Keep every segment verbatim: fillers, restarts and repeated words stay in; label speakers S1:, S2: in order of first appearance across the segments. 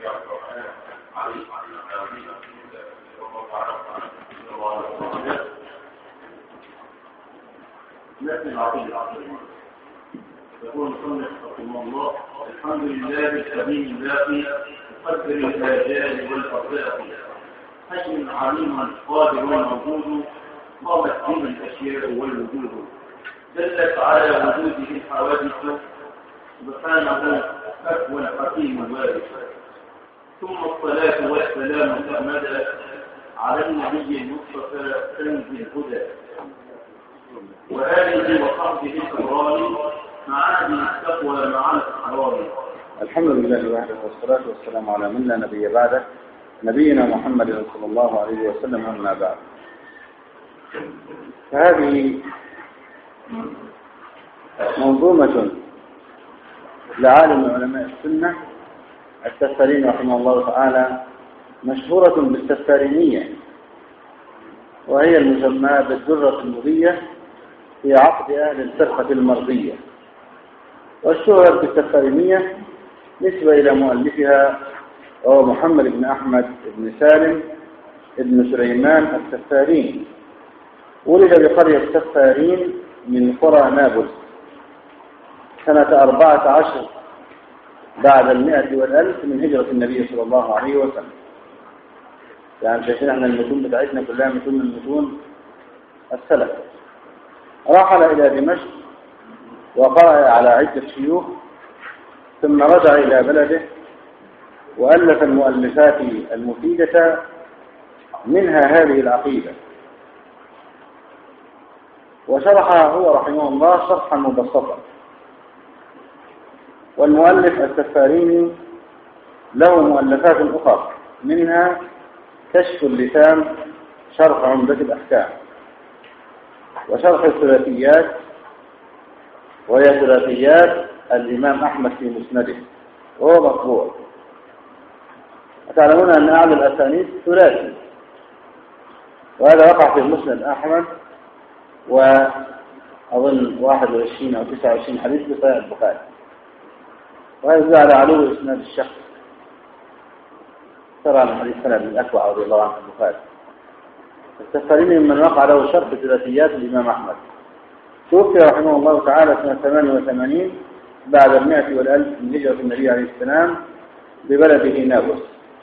S1: يقول المصنف رحمه الله: الحمد لله الكريم الباقي مقدر الآجال والأرزاق، حجم عليم قادر موجود، قامت به الأشياء والوجود، دلت على وجوده الحوادث، سبحانه أكوى حكيم وارث. ثم الصلاة والسلام سرمدا على النبي المصطفى كنز الهدى، وآله وصحبه الكرام مع أهل التقوى مع الأحرار.
S2: الحمد لله وحده والصلاة والسلام على من لا نبي بعده، نبينا محمد صلى الله عليه وسلم. أما بعد، فهذه منظومة لعالم من علماء السنة التستاريني رحمه الله تعالى، مشهورة بالتستارينية، وهي المسمى بالدرة المضية في عقد أهل الفرقة المرضية. والشهرة بالتستارينية نسبة إلى مؤلفها وهو محمد بن أحمد بن سالم بن سليمان التستاريني، ولد بقرية تستارين من قرى نابلس سنة أربعة عشر بعد المئة والألف من هجرة النبي صلى الله عليه وسلم. يعني شايفين احنا المتون بتاعتنا كلها متون من متون السلف. رحل إلى دمشق وقرأ على عدة شيوخ، ثم رجع إلى بلده وألف المؤلفات المفيدة، منها هذه العقيدة، وشرحها هو رحمه الله شرحا مبسطا. والمؤلف التستاريني له مؤلفات أخرى، منها كشف اللسان شرح عمدة الأحكام، وشرح الثلاثيات، وهي ثلاثيات الإمام أحمد في مسنده وهو مطبوع. تعلمون أن أعلى الأسانيد ثلاثي، وهذا وقع في مسند أحمد، وأظن واحد وعشرين أو تسعة وعشرين حديث بصحيح البخاري، وهذا على علو إسناد الشخص. ترى عن حديث سند بن الأكوع رضي الله عنه البخاري. التستاريني من وقع له شرح ثلاثيات الإمام أحمد. توفي رحمه الله تعالى سنة ثمانية وثمانين بعد المئة والألف من هجرة النبي عليه السلام ببلده نابلس.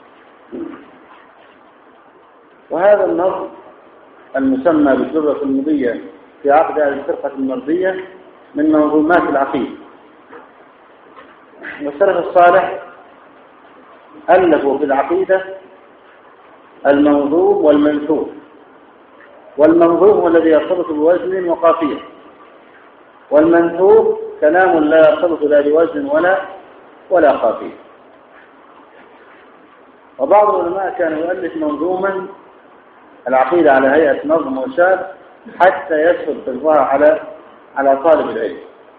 S2: وهذا النص المسمى بالدرة المضية في عقد أهل الفرقة المرضية من منظومات العقيدة. والسلف الصالح ألفوا في العقيدة المنظوم والمنثور. والمنظوم هو الذي يرتبط بوزن وقافية، والمنثور كلام لا يرتبط لا بوزن ولا ولا قافية. وبعض العلماء كان يؤلف منظوما العقيدة على هيئة نظم وشاد حتى يسهل حفظها على على طالب العلم.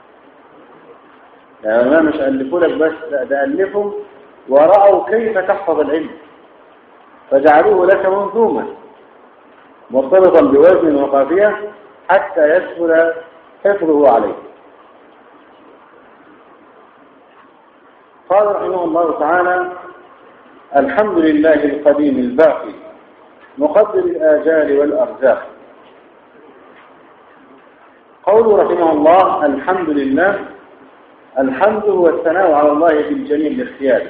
S2: يعني ما مش ألفوا لك بس، لا، ده ألفوا ورأوا كيف تحفظ العلم فجعلوه لك منظوما مرتبطا بوزن وقافية حتى يسهل حفظه عليه. قال رحمه الله تعالى: الحمد لله القديم الباقي مقدر الآجال والأرزاق. قوله رحمه الله الحمد لله، الحمد هو الثناء على الله بالجميل الاختياري.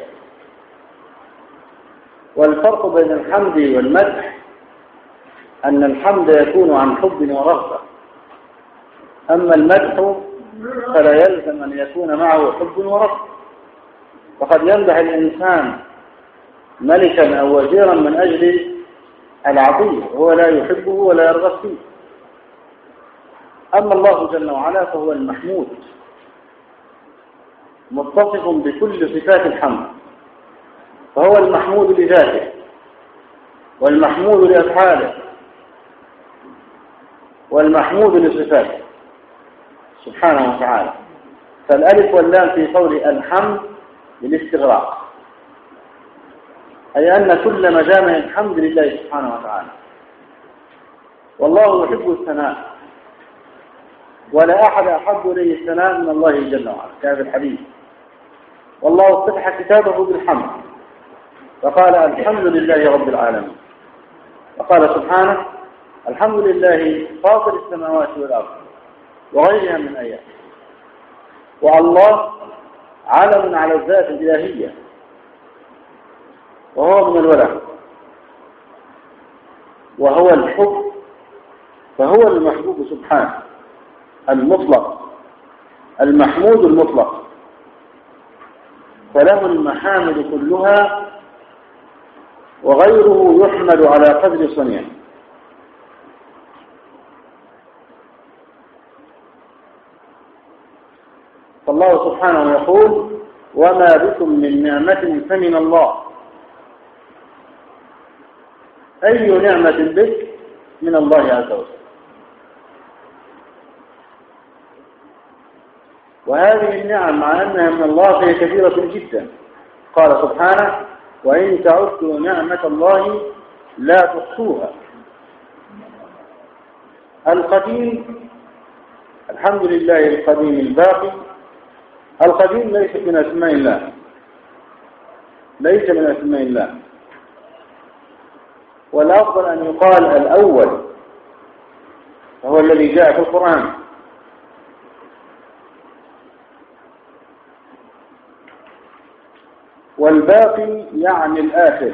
S2: والفرق بين الحمد والمدح أن الحمد يكون عن حب ورغبة، أما المدح فلا يلزم أن يكون معه حب ورغبة. فقد يمدح الإنسان ملكا أو وزيرا من أجل العطية وهو لا يحبه ولا يرغب فيه. أما الله جل وعلا فهو المحمود، متصف بكل صفات الحمد، فهو المحمود لذاته والمحمود لأفعاله والمحمود لصفاته سبحانه وتعالى. فالألف واللام في قول الحمد للاستغراق، أي أن كل مجامع الحمد لله سبحانه وتعالى. والله يحب الثناء، ولا أحد أحب إليه الثناء من الله جل وعلا، كما في الحديث: والله افتتح كتابه بالحمد فقال الحمد لله رب العالمين. وقال سبحانه الحمد لله فاطر السماوات والأرض وغيرها من آيات. والله علم على الذات الإلهية وهو من الولاء وهو الحب، فهو المحبوب سبحانه المطلق المحمود المطلق، فله المحامد كلها وغيره يحمد على قدر صنيعه. فالله سبحانه يقول وما بكم من نعمة فمن الله. أي نعمة بك من الله عز وجل. وهذه النعم مع أنها من الله فهي كثيرة جدا. قال سبحانه وإن تعدوا نعمة الله لا تحصوها. القديم الحمد لله القديم الباقي. القديم ليس من أسماء الله، ليس من أسماء الله، والأفضل أن يقال الأول وهو الذي جاء في القرآن. والباقي يعني الآخر.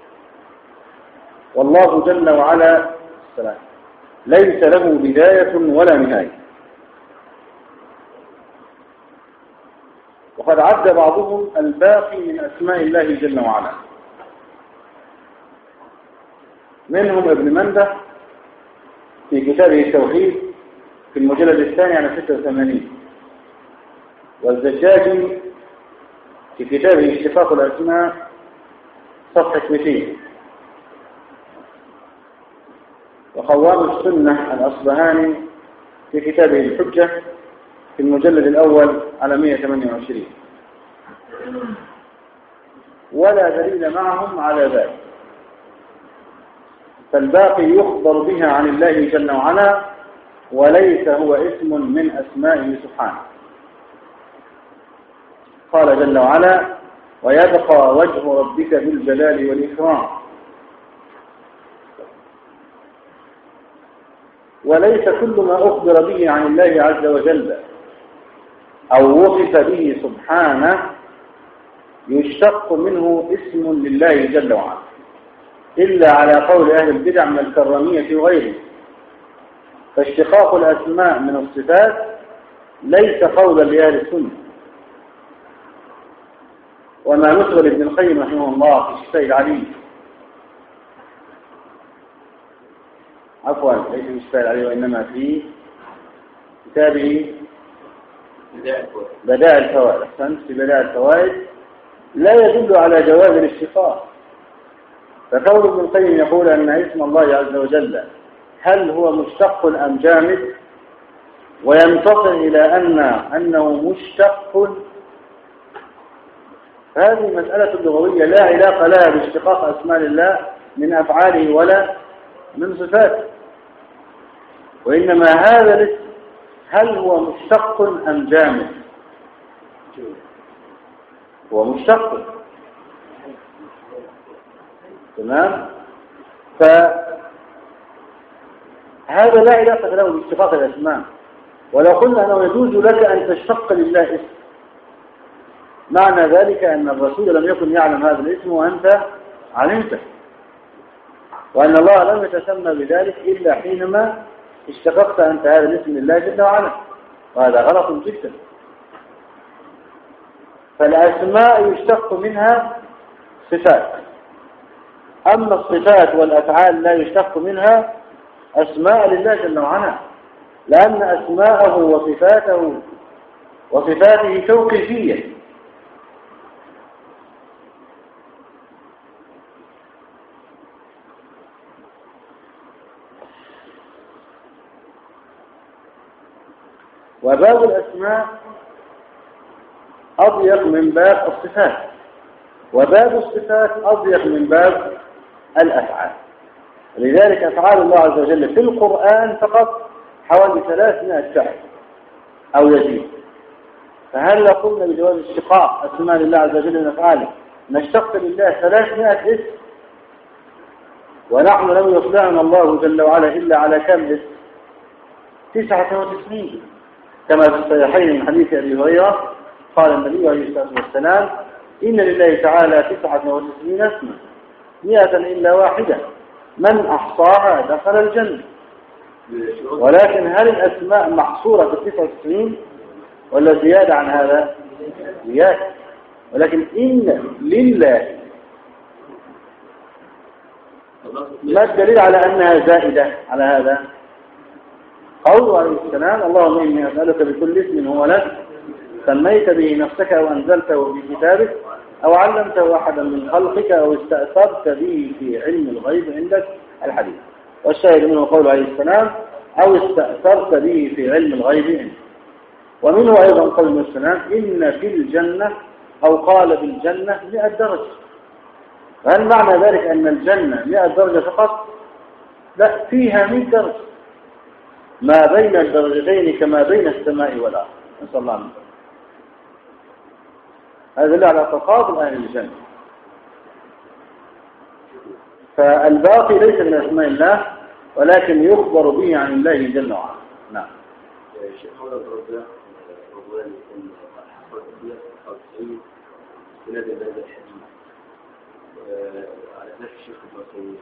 S2: والله جل وعلا ليس له بداية ولا نهاية. وقد عد بعضهم الباقي من أسماء الله جل وعلا، منهم ابن منده في كتابه التوحيد في المجلد الثاني على ستة وثمانين، والزجاجي في كتابه اشتقاق الأسماء صفحة مئتين، وقوام السنة الأصبهاني في كتابه الحجة في المجلد الأول على مئة وثمانية وعشرين. ولا دليل معهم على ذلك. فالباقي يخبر بها عن الله جل وعلا وليس هو اسم من أسمائه سبحانه. قال جل وعلا ويبقى وجه ربك بالجلال والإكرام. وليس كل ما أخبر به عن الله عز وجل أو وصف به سبحانه يشتق منه اسم لله جل وعلا، إلا على قول أهل البدع من الكرامية وغيره. فاشتقاق الأسماء من الصفات ليس قولا لأهل السنة. وما نسبة لابن القيم رحمه الله في الشفاء العليم، عفوا ليس في الشفاء العليم وإنما في كتابه بدائع الفوائد، أحسنت، في بدائع الفوائد لا يدل على جواز الاشتقاق. فقول ابن القيم يقول أن اسم الله عز وجل هل هو مشتق أم جامد، وينتصر إلى أن أنه مشتق، هذه مسألة لغوية لا علاقة لها باشتقاق أسماء الله من أفعاله ولا من صفاته. وإنما هذا الاسم هل هو مشتق أم جامد؟ هو مشتق، تمام. فهذا لا علاقة له باشتقاق الأسماء. ولو قلنا أنه يجوز لك أن تشتق لله اسم، معنى ذلك أن الرسول لم يكن يعلم هذا الاسم وأنت علمته، وأن الله لم يتسمى بذلك إلا حينما اشتققت أنت هذا الاسم لله جل وعلا، وهذا غلط جدا. فالأسماء يشتق منها صفات، أما الصفات والأفعال لا يشتق منها أسماء لله جل وعلا، لأن أسماءه وصفاته وصفاته توقيفية. وباب الأسماء أضيق من باب الصفات، وباب الصفات أضيق من باب الأفعال. لذلك أفعال الله عز وجل في القرآن فقط حوالي ثلاثمائة فعل أو يزيد. فهل قلنا بجواز اشتقاق أسماء الله عز وجل من أفعاله نشتق لله ثلاثمائة اسم ونحن لم يطلعنا الله جل وعلا إلا على كم اسم؟ تسعة وتسعين، كما في الصحيحين من حديث أبي هريرة قال النبي عليه الصلاة والسلام إن لله تعالى تسعة وتسعين اسما مئة إلا واحدة من أحصاها دخل الجنة. ولكن هل الأسماء محصورة في التسعة وتسعين ولا زيادة عن هذا؟ زيادة. ولكن إن لله ما الدليل على أنها زائدة على هذا؟ قوله عليه السلام اللهم إني أسألك بكل اسم هو لك سميت به نفسك أو أنزلته في كتابك أو علمته أحدا من خلقك أو استأثرت به في علم الغيب عندك الحديث. والشاهد منه قوله عليه السلام أو استأثرت به في علم الغيب عندك. ومنه أيضا قوله السلام إن في الجنة أو قال بالجنة مئة درجة. فهل معنى ذلك أن الجنة مئة درجة فقط؟ لا، فيها مئة درجة ما بين الدرجتين كما بين السماء والأرض. نسأل الله عنه. هذا دليل على تفاضل أهل الجنة. فالباقي ليس من أسماء الله ولكن يخبر به عن الله جل وعلا. نعم.
S1: الشيخ حول الرجاء رجولا يكون حصل فيها أو تسعين سنة بهذا الحديث على نفس الشيخ البصري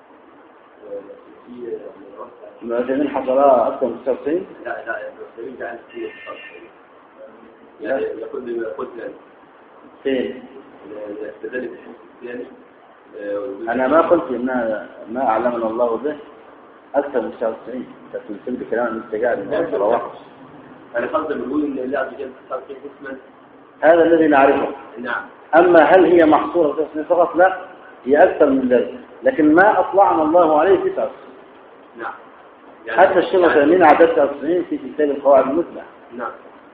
S2: ما من حصلها أكثر من تسعين؟
S1: لا لا البصري جعل فيه يعني يقول بما قلت لنا
S2: فين؟
S1: استدل بالحديث الثاني.
S2: أنا ما قلت إن ما أعلمنا الله به أكثر من تسعة وتسعين. تقول بكلام المستجاب من أكثر واحد.
S1: أنا قصدي بقول إن الله عز وجل اختار فيه اسما
S2: هذا الذي نعرفه.
S1: نعم.
S2: أما هل هي محصورة في اسم فقط؟ لا، هي أكثر من ذلك، لكن ما أطلعنا الله عليه تسعة وتسعين.
S1: نعم.
S2: يعني حتى الشيخ الثانيين عدد تسعة وتسعين في كتاب القواعد المثلى.
S1: نعم.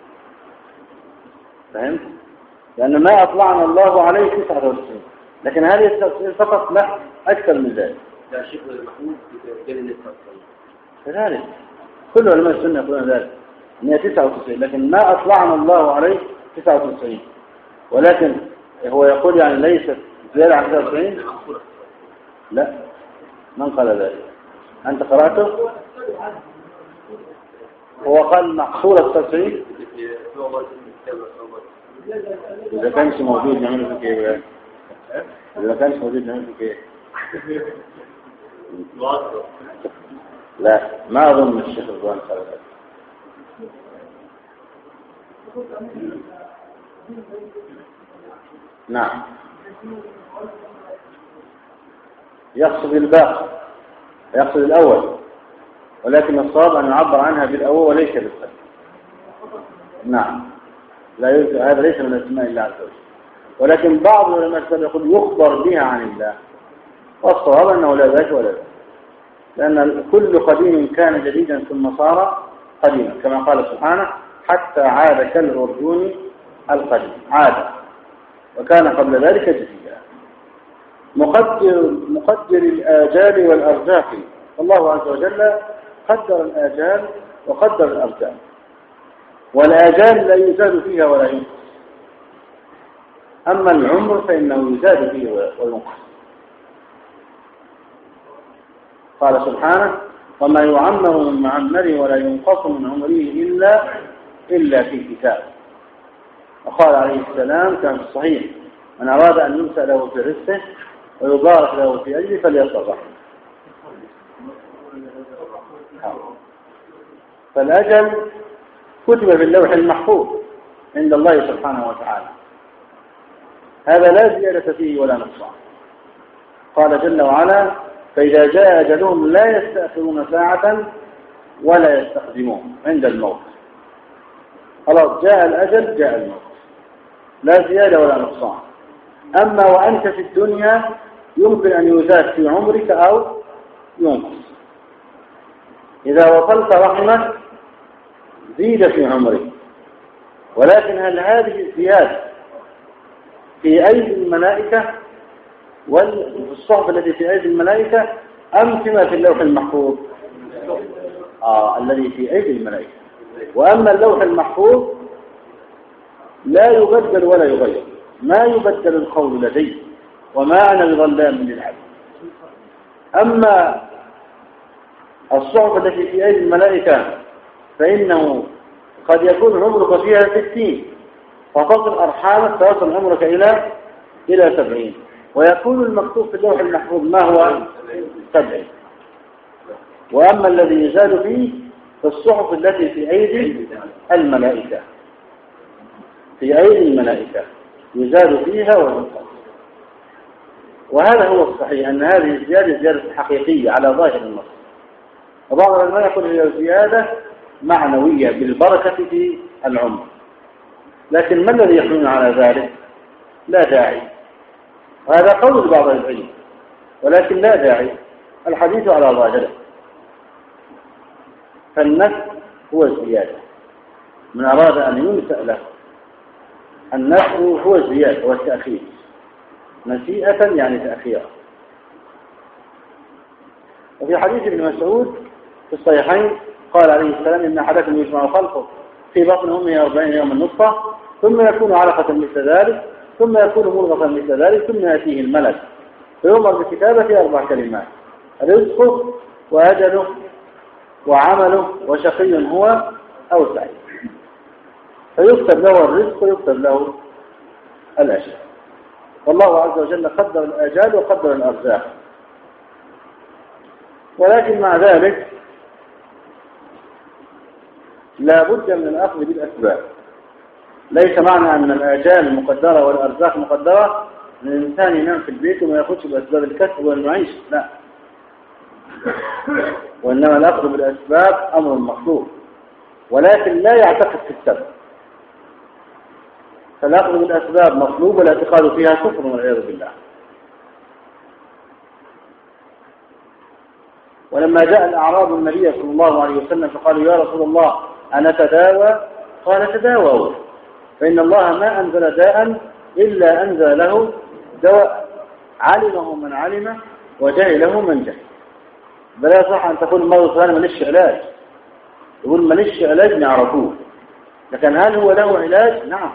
S2: فهمت؟ لأن ما أطلعنا الله عليه تسعة وتسعين، لكن هل هي تسعة وتسعين فقط؟ لا، أكثر من ذلك.
S1: لا شيخ محمود قال إن تسعة وتسعين.
S2: كذلك كل علماء السنة يقولون ذلك إن هي تسعة وتسعين، لكن ما أطلعنا الله عليه تسعة وتسعين، ولكن هو يقول يعني ليست زيادة عن تسعة وتسعين. لا، من قال ذلك؟ أنت قرأته؟ هو قال محصورة تسعة وتسعين. إذا كانش موجود نعمله في كيف؟ إذا كانش موجود نعمله في كيف؟ لا، ما أظن الشيخ الرضوان قال ذلك. نعم، يقصد الباقي، يقصد الأول، ولكن الصواب أن يعبر عنها بالأول وليس بالثاني. نعم، لا يوجد، هذا ليس من اسماء الله عز وجل، ولكن بعض العلماء يقول يخبر بها عن الله، والصواب أنه لا ذاك ولا ذاك، لأن كل قديم كان جديدا ثم صار قديما، كما قال سبحانه حتى عاد كالعرجون القديم، عاد وكان قبل ذلك جديدا. مقدر مقدر الآجال والأرزاق، الله عز وجل قدر الآجال وقدر الأرزاق، والآجال لا يزاد فيها ولا ينقص، أما العمر فإنه يزاد فيه وينقص. قال سبحانه وما يعمر من معمر ولا ينقص من عمره إلا إلا في كتاب. وقال عليه السلام كان في الصحيح من أراد أن ينسى له في رزقه ويبارك له في أجله فليصل رحمه. فالأجل كتب في اللوح المحفوظ عند الله سبحانه وتعالى، هذا لا زيادة فيه ولا نقصان. قال جل وعلا فإذا جاء أجلهم لا يستأخرون ساعة ولا يستقدمون عند الموت. خلاص جاء الأجل جاء الموت، لا زيادة ولا نقصان. أما وأنت في الدنيا يمكن أن يزاد في عمرك أو ينقص. إذا وصلت رحمك زيد في عمرك، ولكن هل هذه الزيادة في أيدي الملائكة والصحف التي في أيدي الملائكة أم فيما في اللوح المحفوظ؟ آه الذي في أيدي الملائكة. وأما اللوح المحفوظ لا يبدل ولا يغير، ما يبدل القول لدي وما أنا بظلام للعبد. أما الصحف التي في أيدي الملائكة فإنه قد يكون عمرك فيها ستين فتصل أرحامك فيصل عمرك إلى إلى سبعين، ويكون المكتوب في اللوح المحفوظ ما هو سبعين. وأما الذي يزاد فيه في الصحف التي في أيدي الملائكة في أيدي الملائكة يزاد فيها وينقص. وهذا هو الصحيح أن هذه الزيادة زيادة حقيقية على ظاهر النص. وبعض العلماء يقول هي زيادة معنوية بالبركة في العمر، لكن ما الذي يحملنا على ذلك؟ لا داعي. وهذا قول بعض العلم، ولكن لا داعي الحديث على ظاهره. فالنفس هو الزيادة، من أراد أن ينسأ له النفس هو الزيادة والتأخير، نسيئة يعني تأخيرا. وفي حديث ابن مسعود في الصحيحين قال عليه السلام إن أحدكم يجمع خلقه في بطن أمه أربعين يوما نطفة ثم يكون علقة مثل ذلك ثم يكون مضغة مثل ذلك ثم يأتيه الملك فيؤمر بكتابة أربع كلمات: رزقه وأجله وعمله وشقي هو أو سعيد. فيكتب له الرزق ويكتب له الأجل. والله عز وجل قدر الآجال وقدر الأرزاق، ولكن مع ذلك لا بد من الأخذ بالأسباب. ليس معنى أن الآجال مقدرة والأرزاق مقدرة أن الإنسان ينام في البيت وما يأخذش بأسباب الكسب والمعيشة، لا. وإنما الأخذ بالأسباب أمر مطلوب، ولكن لا يعتقد في السبب. فالأخذ بالأسباب مطلوب والاعتقاد فيها كفر والعياذ بالله. ولما جاء الأعراب النبي صلى الله عليه وسلم فقالوا: يا رسول الله أنا تداوى؟ قال: تداووا، فإن الله ما أنزل داء إلا أنزل له دواء علمه من علم وجهله من جهل. بلا صح أن تقول المرض فلان ماليش علاج، يقول ماليش علاج نعرفوه، لكن هل هو له علاج؟ نعم.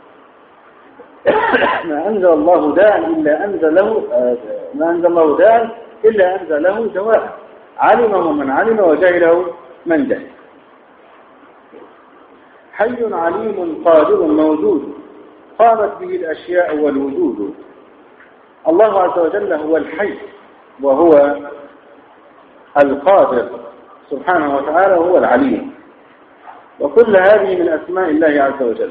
S2: ما أنزل الله داء إلا أنزل له ما أنزل الله داء إلا أنزل له دواء علمه من علم وجهله من جهل. حي عليم قادر موجود قامت به الأشياء والوجود. الله عز وجل هو الحي وهو القادر سبحانه وتعالى وهو العليم، وكل هذه من أسماء الله عز وجل.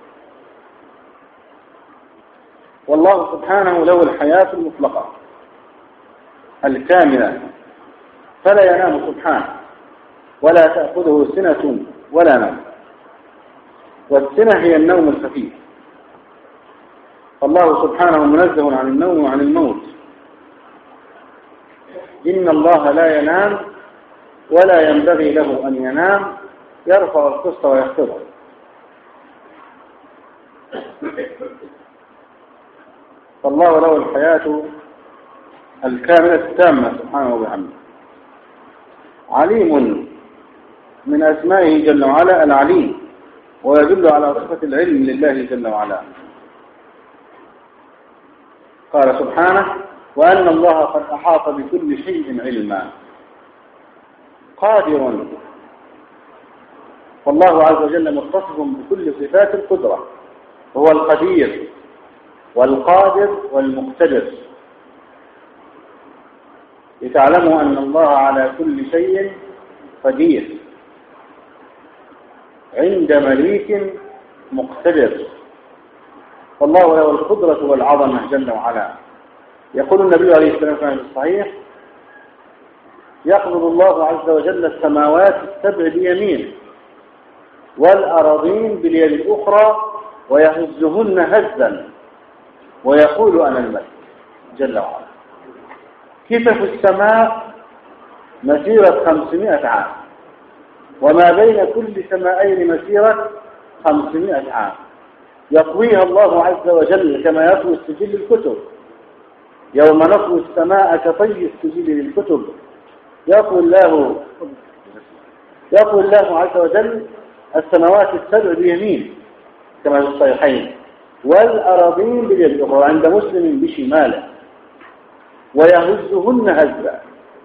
S2: والله سبحانه له الحياة المطلقة الكاملة، فلا ينام سبحانه ولا تأخذه سنة ولا نوم، والسنة هي النوم الخفيف. فالله سبحانه منزه عن النوم وعن الموت. إن الله لا ينام ولا ينبغي له أن ينام، يرفع القسط ويخفضه. فالله له الحياة الكاملة التامة سبحانه وبحمده. عليم من أسمائه جل وعلا العليم، ويدل على صفة العلم لله جل وعلا. قال سبحانه: وأن الله قد أحاط بكل شيء علما. قادر، فالله عز وجل متصف بكل صفات القدرة، هو القدير والقادر والمقتدر. لتعلموا أن الله على كل شيء قدير عند مليك مقتدر. فالله له القدرة والعظمة جل وعلا. يقول النبي عليه الصلاة والسلام في الصحيح: يقبض الله عز وجل السماوات السبع بيمينه والأراضين باليد الأخرى ويهزهن هزا ويقول: أنا الملك جل وعلا. كتف السماء مسيرة خمسمائة عام، وما بين كل سماءين مسيرة خمسمائة عام، يطويها الله عز وجل كما يطوي السجل الكتب. يوم نطوي السماء كطي السجل للكتب يطوي الله يطوي الله عز وجل السماوات السبع بيمين كما في الصحيحين. والأراضين باليد الأخرى، وعند مسلم بشماله، ويهزهن هزا.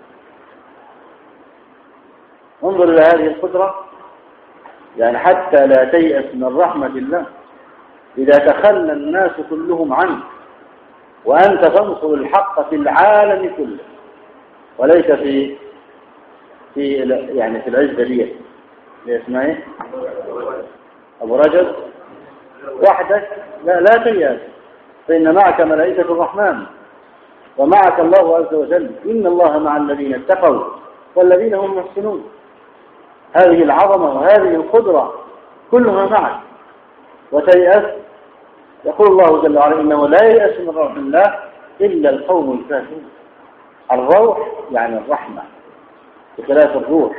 S2: انظر إلى هذه القدرة، يعني حتى لا تيأس من رحمة الله إذا تخلى الناس كلهم عنك وأنت تنصر الحق في العالم كله، وليس في في يعني في العزة دي اسمها ايه؟ أبو رجل وحدك، لا لا تيأس، فإن معك ملائكة الرحمن ومعك الله عز وجل. إن الله مع الذين اتقوا والذين هم محسنون. هذه العظمة وهذه القدرة كلها معك، وتيأس. يقول الله جل وعلا إنه لا ييأس من روح الله إلا القوم الكافرون. الروح يعني الرحمة بخلاف الروح.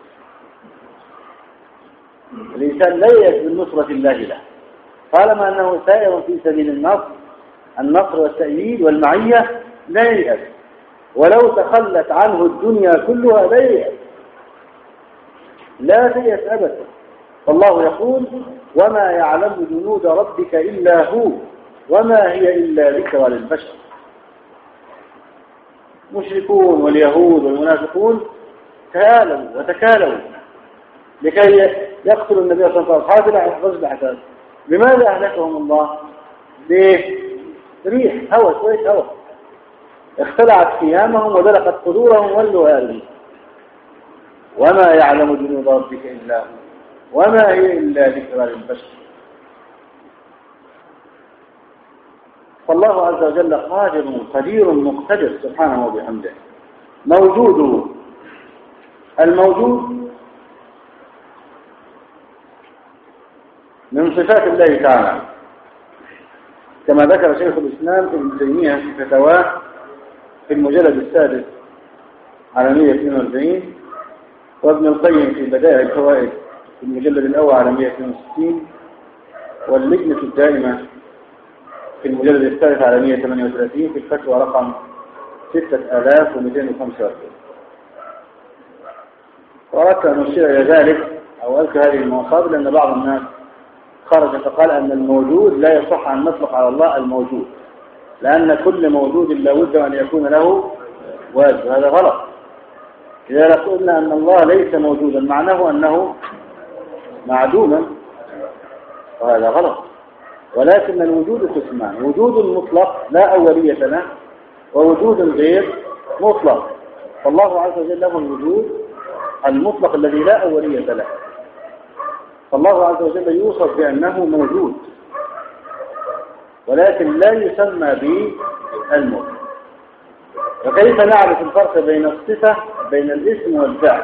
S2: الإنسان لا ييأس من نصرة الله له طالما أنه سائر في سبيل النصر النصر والتأييد والمعية، لا ييأس. ولو تخلت عنه الدنيا كلها لا ييأس، لا تيأس أبدا. فالله يقول وما يعلم جنود ربك إلا هو وما هي إلا ذكرى للبشر. مشركون واليهود والمنافقون تآلوا وتكالوا لكي يقتلوا النبي صلى الله عليه وسلم رجل الأحزاب. لماذا أهلكهم الله؟ ليه؟ ريح هوى، شوية هوى اختلعت خيامهم ودلقت قدورهم ولوا هذه. وما يعلم جنود ربك إلا هو وما هي إلا ذكرى للبشر. فالله عز وجل قادر قدير مقتدر سبحانه وبحمده. موجود، الموجود من صفات الله تعالى كما ذكر شيخ الإسلام ابن تيمية في فتاواه في المجلد السادس على مئة واثنين وأربعين، وابن القيم في بدائع الفوائد في المجلد الأول على مئة واثنين وستين، واللجنة الدائمة في المجلد الثالث على مئة وثمانية وثلاثين في الفتوى رقم ستة آلاف ومئتين وخمسة وأربعين. وأردت أن أشير إلى ذلك أو أذكر هذه المواصفات لأن بعض الناس خرج فقال أن الموجود لا يصح أن نطلق على الله الموجود، لأن كل موجود لا بد أن يكون له واجب. هذا غلط. إذا قلنا أن الله ليس موجودا معناه أنه معدوما، وهذا غلط. ولكن الوجود قسمان: وجود مطلق لا أولية له، ووجود غير مطلق. فالله عز وجل له الوجود المطلق الذي لا أولية له. فالله عز وجل يوصف بأنه موجود، ولكن لا يسمى بالمطلق. وكيف نعرف الفرق بين الصفة بين الاسم والفعل؟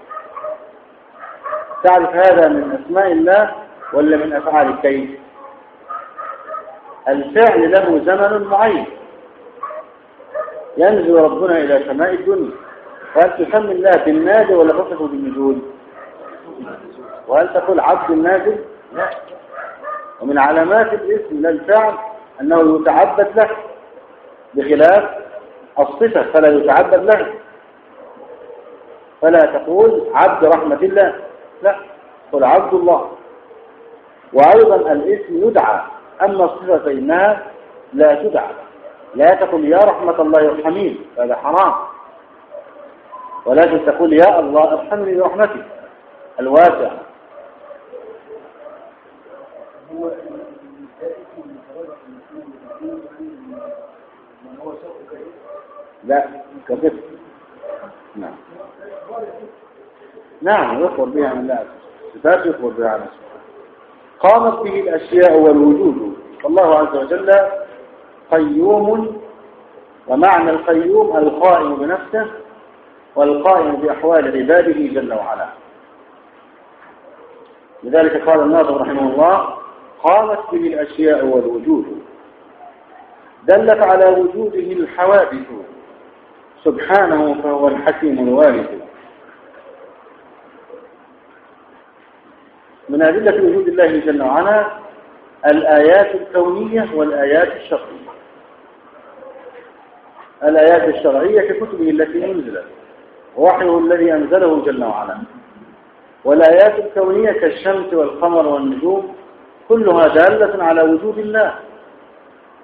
S2: تعرف هذا من أسماء الله ولا من أفعال كيف؟ الفعل له زمن معين، ينزل ربنا إلى سماء الدنيا، وهل تسمي الله بالنازل ولا تصفه بالنزول؟ وهل تقول عبد النازل؟ لا. ومن علامات الاسم لا الفعل أنه يتعبد له، بخلاف الصفة فلا يتعبد له. فلا تقول عبد رحمة الله، لا، قل عبد الله. وأيضا الاسم يدعى، أما الصفة فإنها لا تدعى. لا تقول يا رحمة الله ارحمين، هذا حرام، ولكن تقول يا الله ارحمني برحمتك الواسعة. لا كذب. نعم نعم يخبر بها عن الله، صفات يخبر بها عن نفسه. قامت به الأشياء والوجود. فالله عز وجل قيوم، ومعنى القيوم القائم بنفسه والقائم بأحوال عباده جل وعلا. لذلك قال الناظم رحمه الله: قامت به الأشياء والوجود، دلت على وجوده الحوادث، سبحانه فهو الحكيم الوارث. من أدلة وجود الله جل وعلا الآيات الكونية والآيات الشرعية. الآيات الشرعية ككتبه التي أنزلت، وحيه الذي أنزله جل وعلا. والآيات الكونية كالشمس والقمر والنجوم كلها دالة على وجود الله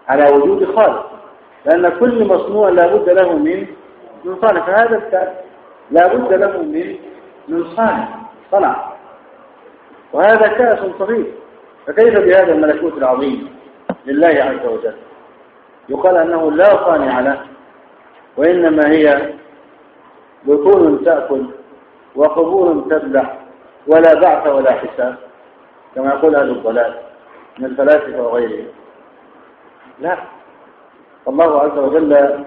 S2: على وجود خالق، لأن كل مصنوع لا بد له من من صانع، فهذا الكأس لا بد له من من صانع صنع، وهذا كأس صغير، فكيف بهذا الملكوت العظيم لله عز وجل؟ يقال أنه لا صانع له، وإنما هي بطون تأكل وقبور تبلع ولا بعث ولا حساب كما يقول أهل الضلال من الفلاسفة وغيرهم. لا، الله عز وجل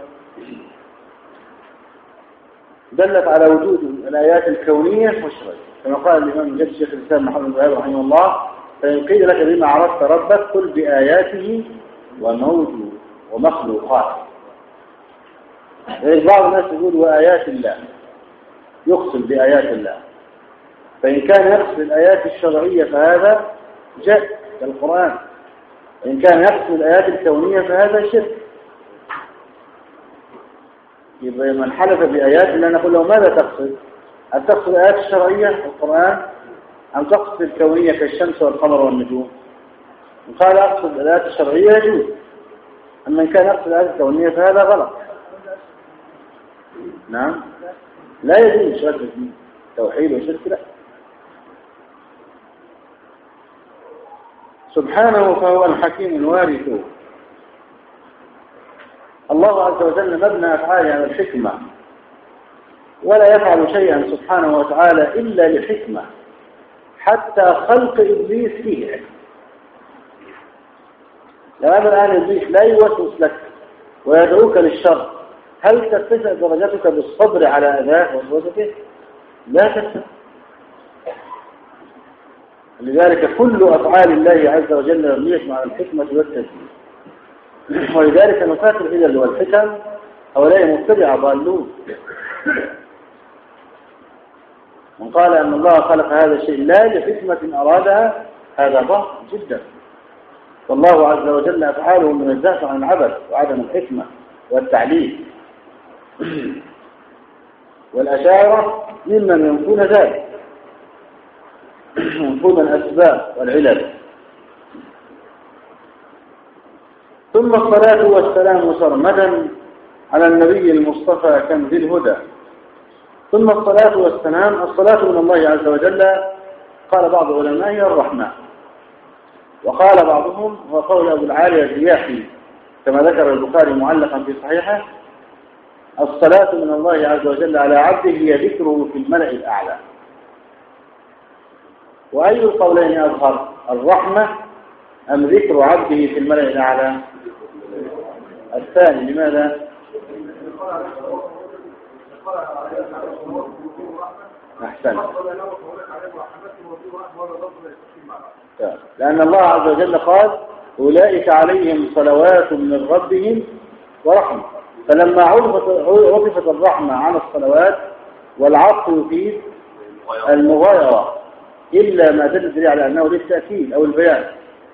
S2: دلت على وجود الآيات الكونية والشرعية، كما قال الإمام الجد الشيخ الإسلام محمد بن عبد رحمه الله: فإن قيل لك بما عرفت ربك قل بآياته وموجود ومخلوقات. بعض الناس يقول وآيات الله، يقسم بآيات الله، فإن كان يقصد الآيات الشرعية فهذا جد كالقرآن، وإن كان يقصد الآيات الكونية فهذا شرك. يبقى من حلف بآيات الله نقول له ماذا تقصد؟ هل تقصد الآيات الشرعية القرآن أم تقصد الكونية كالشمس والقمر والنجوم؟ إن قال أقصد الآيات الشرعية يجوز، أما إن كان يقصد الآيات الكونية فهذا غلط. نعم، لا يجوز شرك الدين، توحيد وشرك لا. سبحانه فهو الحكيم الوارث. الله عز وجل مبنى أفعاله على الحكمة، ولا يفعل شيئا سبحانه وتعالى إلا لحكمة، حتى خلق إبليس فيه حكمة. لأن الآن إبليس لا يوسوس لك ويدعوك للشر، هل ترتفع درجتك بالصبر على أذاه وسوسته؟ لا ترتفع. لذلك كل أفعال الله عز وجل مبنية على الحكمة والتدبير، ولذلك نفاكر العلل والحكم هؤلاء مبتدعة ضالون. من قال أن الله خلق هذا الشيء لا لحكمة أرادها هذا ضعف جدا، والله عز وجل أفعاله منزهة عن العبث وعدم الحكمة والتعليل. والأشاعرة ممن ينفون ذلك، ينفون الأسباب والعلل. ثم الصلاة والسلام سرمدا على النبي المصطفى كنز الهدى. ثم الصلاة والسلام، الصلاة من الله عز وجل قال بعض علمائه الرحمة، وقال بعضهم هو قول أبو العالية الرياحي كما ذكر البخاري معلقا في صحيحه: الصلاة من الله عز وجل على عبده هي ذكره في الملأ الأعلى. وأي القولين أظهر، الرحمة أم ذكر عبده في الملأ الأعلى؟ الثاني. لماذا؟ أحسن. لأن الله عز وجل قال: أولئك عليهم صلوات من ربهم ورحمة. فلما عطفت الرحمة على الصلوات والعطف يفيد المغايرة، إلا ما تدل على أنه للتأكيد أو البيان.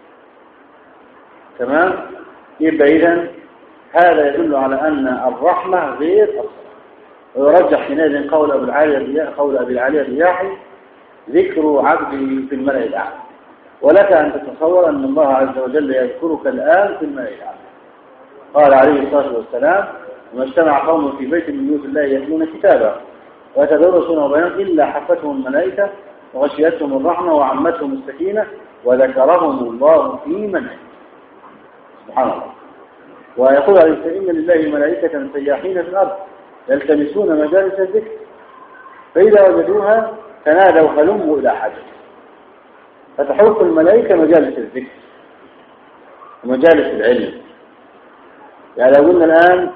S2: تمام؟ يبقى إذن هذا يدل على أن الرحمة غير الصلاة. ويرجح حينئذ قول أبي العالية قول أبي العالية الرياحي: ذكر عبده في الملأ الأعلى. ولك أن تتصور أن الله عز وجل يذكرك الآن في الملأ الأعلى. قال عليه الصلاة والسلام: وما اجتمع قوم في بيت من بيوت الله يتلون كتابا ويتدارسونه بينهم إلا حفتهم الملائكة وغشيتهم الرحمة وعمتهم السكينة وذكرهم الله في من عنده. سبحان الله. ويقول عليه السلام: إن لله ملائكة سياحين في الأرض يلتمسون مجالس الذكر فإذا وجدوها تنادوا هلموا إلى حاجة. فتحوق الملائكة مجالس الذكر ومجالس العلم. يعني لو قلنا الآن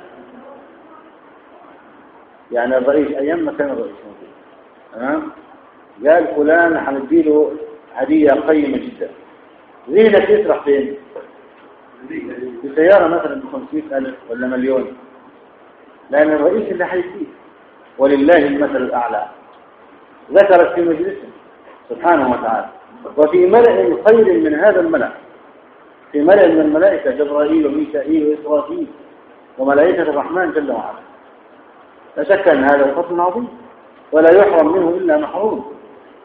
S2: يعني الرئيس أيام ما كان الرئيس موجود، تمام، قال فلان هنديله هدية قيمة جدا، ذهنك يسرح فين؟ بسيارة مثلا بخمسين ألف ولا مليون، لأن الرئيس اللي حيفيه ولله المثل الأعلى. ذكرت في مجلسه سبحانه وتعالى. وفي ملأ خير من هذا الملأ، في ملأ من الملائكة جبرائيل وميكائيل وإسرافيل وملائكة الرحمن جل وعلا. لا شك أن هذا فضل عظيم ولا يحرم منه إلا محروم.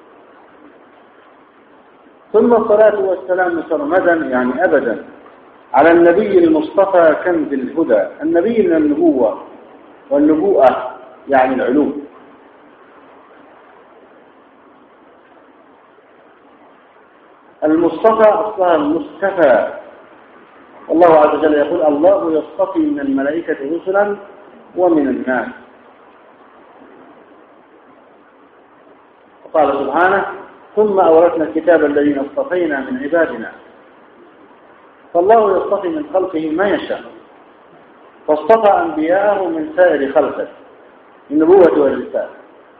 S2: ثم الصلاة والسلام سرمدا يعني أبدا على النبي المصطفى كنز الهدى. النبي من النبوة، والنبوءة يعني العلوم. المصطفى أصلها المصطفى. الله عز وجل يقول الله يصطفي من الملائكة رسلا ومن الناس. وقال سبحانه ثم أورثنا الكتاب الذين اصطفينا من عبادنا. فالله يصطفي من خلقه ما يشاء، فاصطفى أنبياءه من سائر خلقه النبوة والرسالة.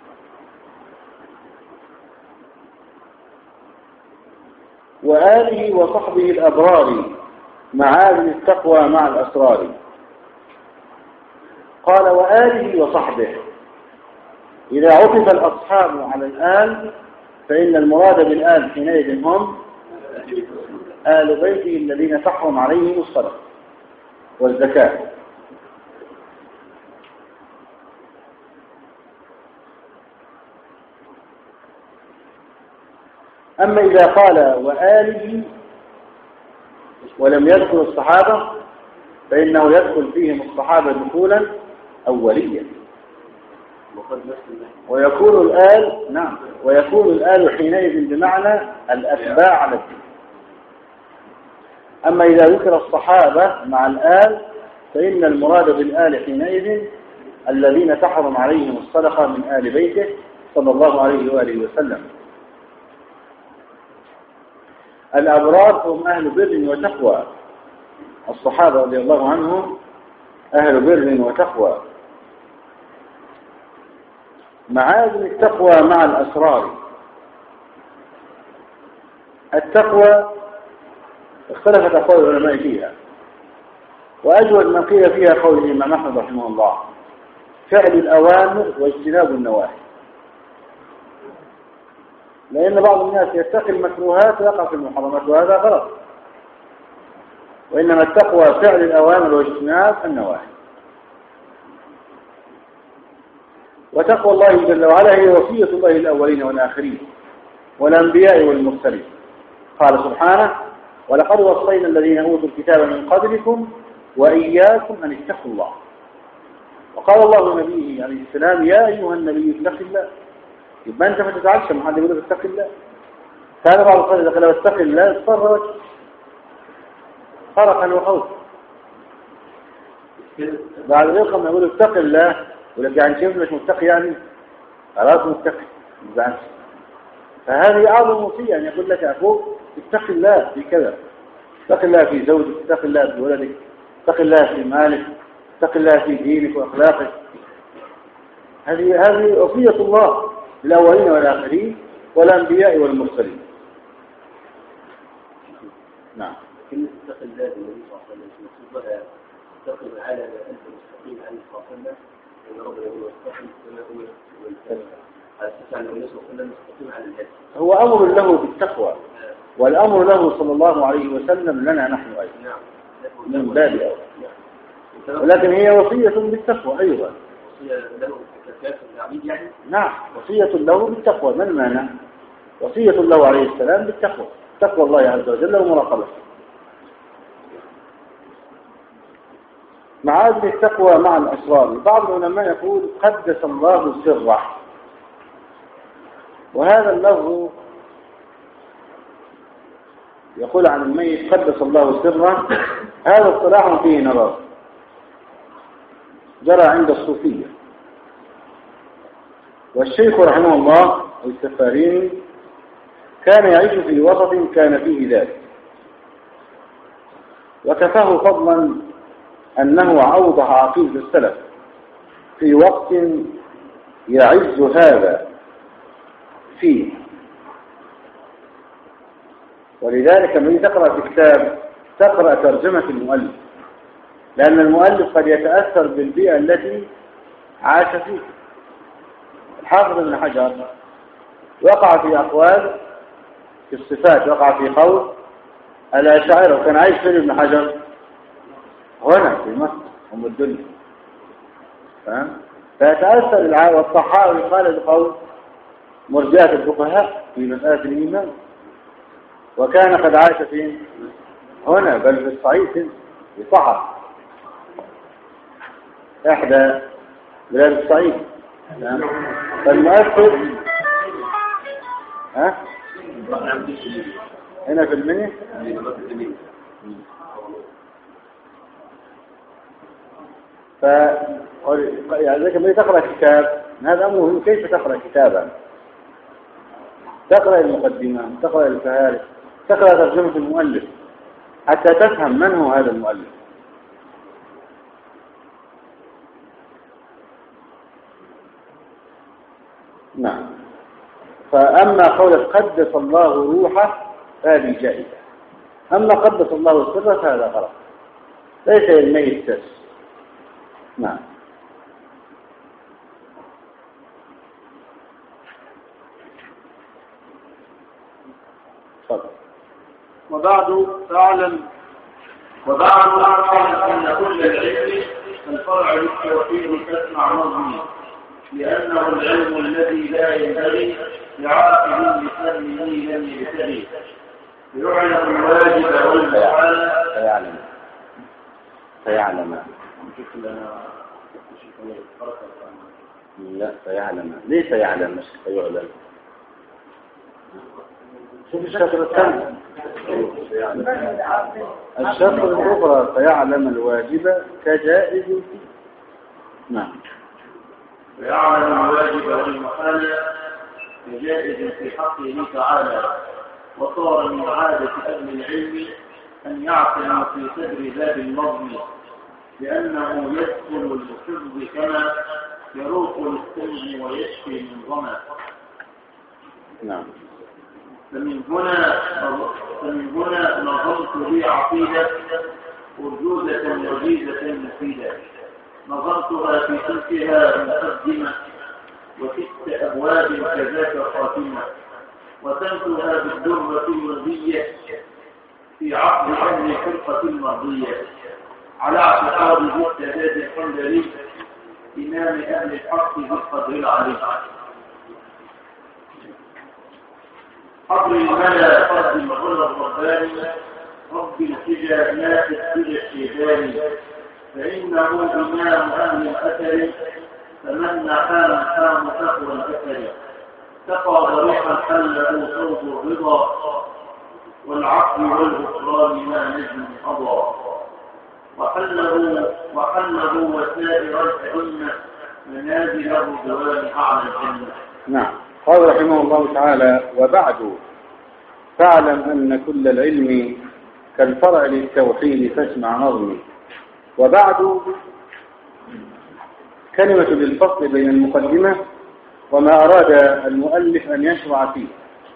S2: وآله وصحبه الأبرار معادن التقوى مع الأسرار. قال وآله وصحبه. إذا عطف الأصحاب على الآل فإن المراد بالآل حينئذ هم آل بيته الذين تحرم عليهم الصلاة والزكاة. أما إذا قال وآله ولم يذكر الصحابة فإنه يدخل فيهم الصحابة دخولا أوليا، ويكون الآل نعم ويكون الآل حينئذ بمعنى الأتباع على الدين. أما إذا ذكر الصحابة مع الآل فإن المراد بالآل حينئذ الذين تحرم عليهم الصدقة من آل بيته صلى الله عليه وآله وسلم. الأبرار هم أهل بر وتقوى. الصحابة رضي الله عنهم أهل بر وتقوى. معادن التقوى مع الأسرار. التقوى اختلفت أقوال العلماء فيها، وأجود ما قيل فيها قول الإمام أحمد رحمه الله فعل الأوامر واجتناب النواهي. لأن بعض الناس يتقي المكروهات ويقع في المحرمات وهذا غلط، وإنما التقوى فعل الأوامر واجتناب النواهي. وتقوى الله جل وعلا هي وصية الله الأولين والآخرين والأنبياء والمرسلين. قال سبحانه ولقد وصينا الذين أوتوا الكتاب من قبلكم وإياكم أن اتقوا الله. وقال الله لنبيه عليه السلام يا أيها النبي اتق الله. يبقى أنت ما تزعلش من حد يقول لك اتق الله. كان بعض الصلاة إذا قال اتق الله اضطر وجهه فرقا وخوفا. بعد ذلك لما يقول اتق الله يقول لك يعني شايف مش متقي يعني خلاص متقي ما تزعلش. فهذه أعظم وصية أن يقول لك أخوك اتق الله في كذا، اتق الله في زوجك، اتق الله في ولدك، اتق الله في مالك، اتق الله في دينك وأخلاقك. هذه هذه وصية الله للأولين والآخرين والأنبياء والمرسلين. نعم.
S1: كلمة اتق الله النبي صلى الله عليه وسلم مكتوبة تقرب على ما أنت مستقيم عليه صلى الله عليه وسلم إن ربنا يقول استقيم كما أمر على أساس أن النبي صلى الله عليه وسلم مستقيم على الهدي.
S2: هو أمر له بالتقوى والأمر له صلى الله عليه وسلم لنا نحن أيضا.
S1: نعم.
S2: من باب أولى. ولكن هي وصية بالتقوى أيضا.
S1: وصية له ككافة العبيد يعني. نعم
S2: وصية له بالتقوى. ما المانع؟ وصية الله عليه السلام بالتقوى، تقوى الله عز وجل ومراقبته. معادن التقوى مع الأسرار. بعض العلماء يقول قدس الله سره، وهذا اللفظ يقول عن الميت قدس الله سره، هذا اصطلاح فيه نظر جرى عند الصوفية. والشيخ رحمه الله السفاريني كان يعيش في وسط كان فيه ذلك، وكفاه فضلا أنه أوضح عقيدة السلف في وقت يعز هذا فيه. ولذلك لما تقرأ في كتاب تقرأ ترجمة المؤلف، لأن المؤلف قد يتأثر بالبيئة التي عاش فيها. الحافظ ابن حجر وقع في أقوال في الصفات، وقع في قول الأشاعرة، وكان عايش في ابن حجر هنا في مصر أم الدنيا، فهم؟ فيتأثر العام. والطحاوي قال بقول مرجئة الفقهاء في مسألة الإيمان، وكان قد عاش فين هنا بل في الصعيد يصحح إحدى بلاد الصعيد. فالمؤثر ها هنا في المنيا ف يعني ذلك لما تقرأ كتاب هذا أمر مهم. كيف تقرأ كتابا؟ تقرأ المقدمة، تقرأ الفهارس، تقرأ ترجمة المؤلف حتى تفهم من هو هذا المؤلف. نعم. فأما قولة قدس الله روحه فهذه جائزة. أما قدس الله سره فهذا غلط، ليس الميت تس. نعم. صدق.
S3: وبعد فاعلم وبعد فاعلم أن كل العلم الفرع للتوحيد تسمع نظمي، لأنه العلم الذي لا ينبغي لعاقل لفهمه لم يبتغي، يعلم الواجب والمحال
S2: فيعلم فيعلم لا فيعلم ليس يعلم مش فيعلم. شوف الشطر الثاني الشطر الأخرى فيعلم الواجب كجائز فيه. نعم.
S3: ويعلم الواجب والمحال كجائز في حقه تعالى. وصار من عادة أهل العلم أن يعقل في صدر باب النظم، لأنه يدخل الحفظ كما يروق للسلم ويشفي من ظما.
S2: نعم.
S3: فمن هنا فمن هنا نظمت لي عقيدة أرجوزة وجيزة مفيدة، نظمتها في تلكها مقدمة وست أبواب كذاك خاتمة، وتنتها بالدرة المرضية في عقد أهل الفرقة المرضية، على اعتقاد ذي السداد الحنبلي إمام أهل الحق ذي القدر العلي. حضر الملا قدم غلى الرباني رب الحجى ناس الحجى الشيباني، فإنه إمام أهل الأثر فمن نحام حام تقوى الأثر، تقى ضريحا حله صوت الرضا والعقل والغفران ما نجم قضى، وحله وحله وسائر الأئمة منازل الرضوان أعلى الجنة.
S2: نعم. قال رحمه الله تعالى: وبعد فاعلم أن كل العلم كالفرع للتوحيد فاسمع نظمي. وبعد كلمة للفصل بين المقدمة وما أراد المؤلف أن يشرع فيه،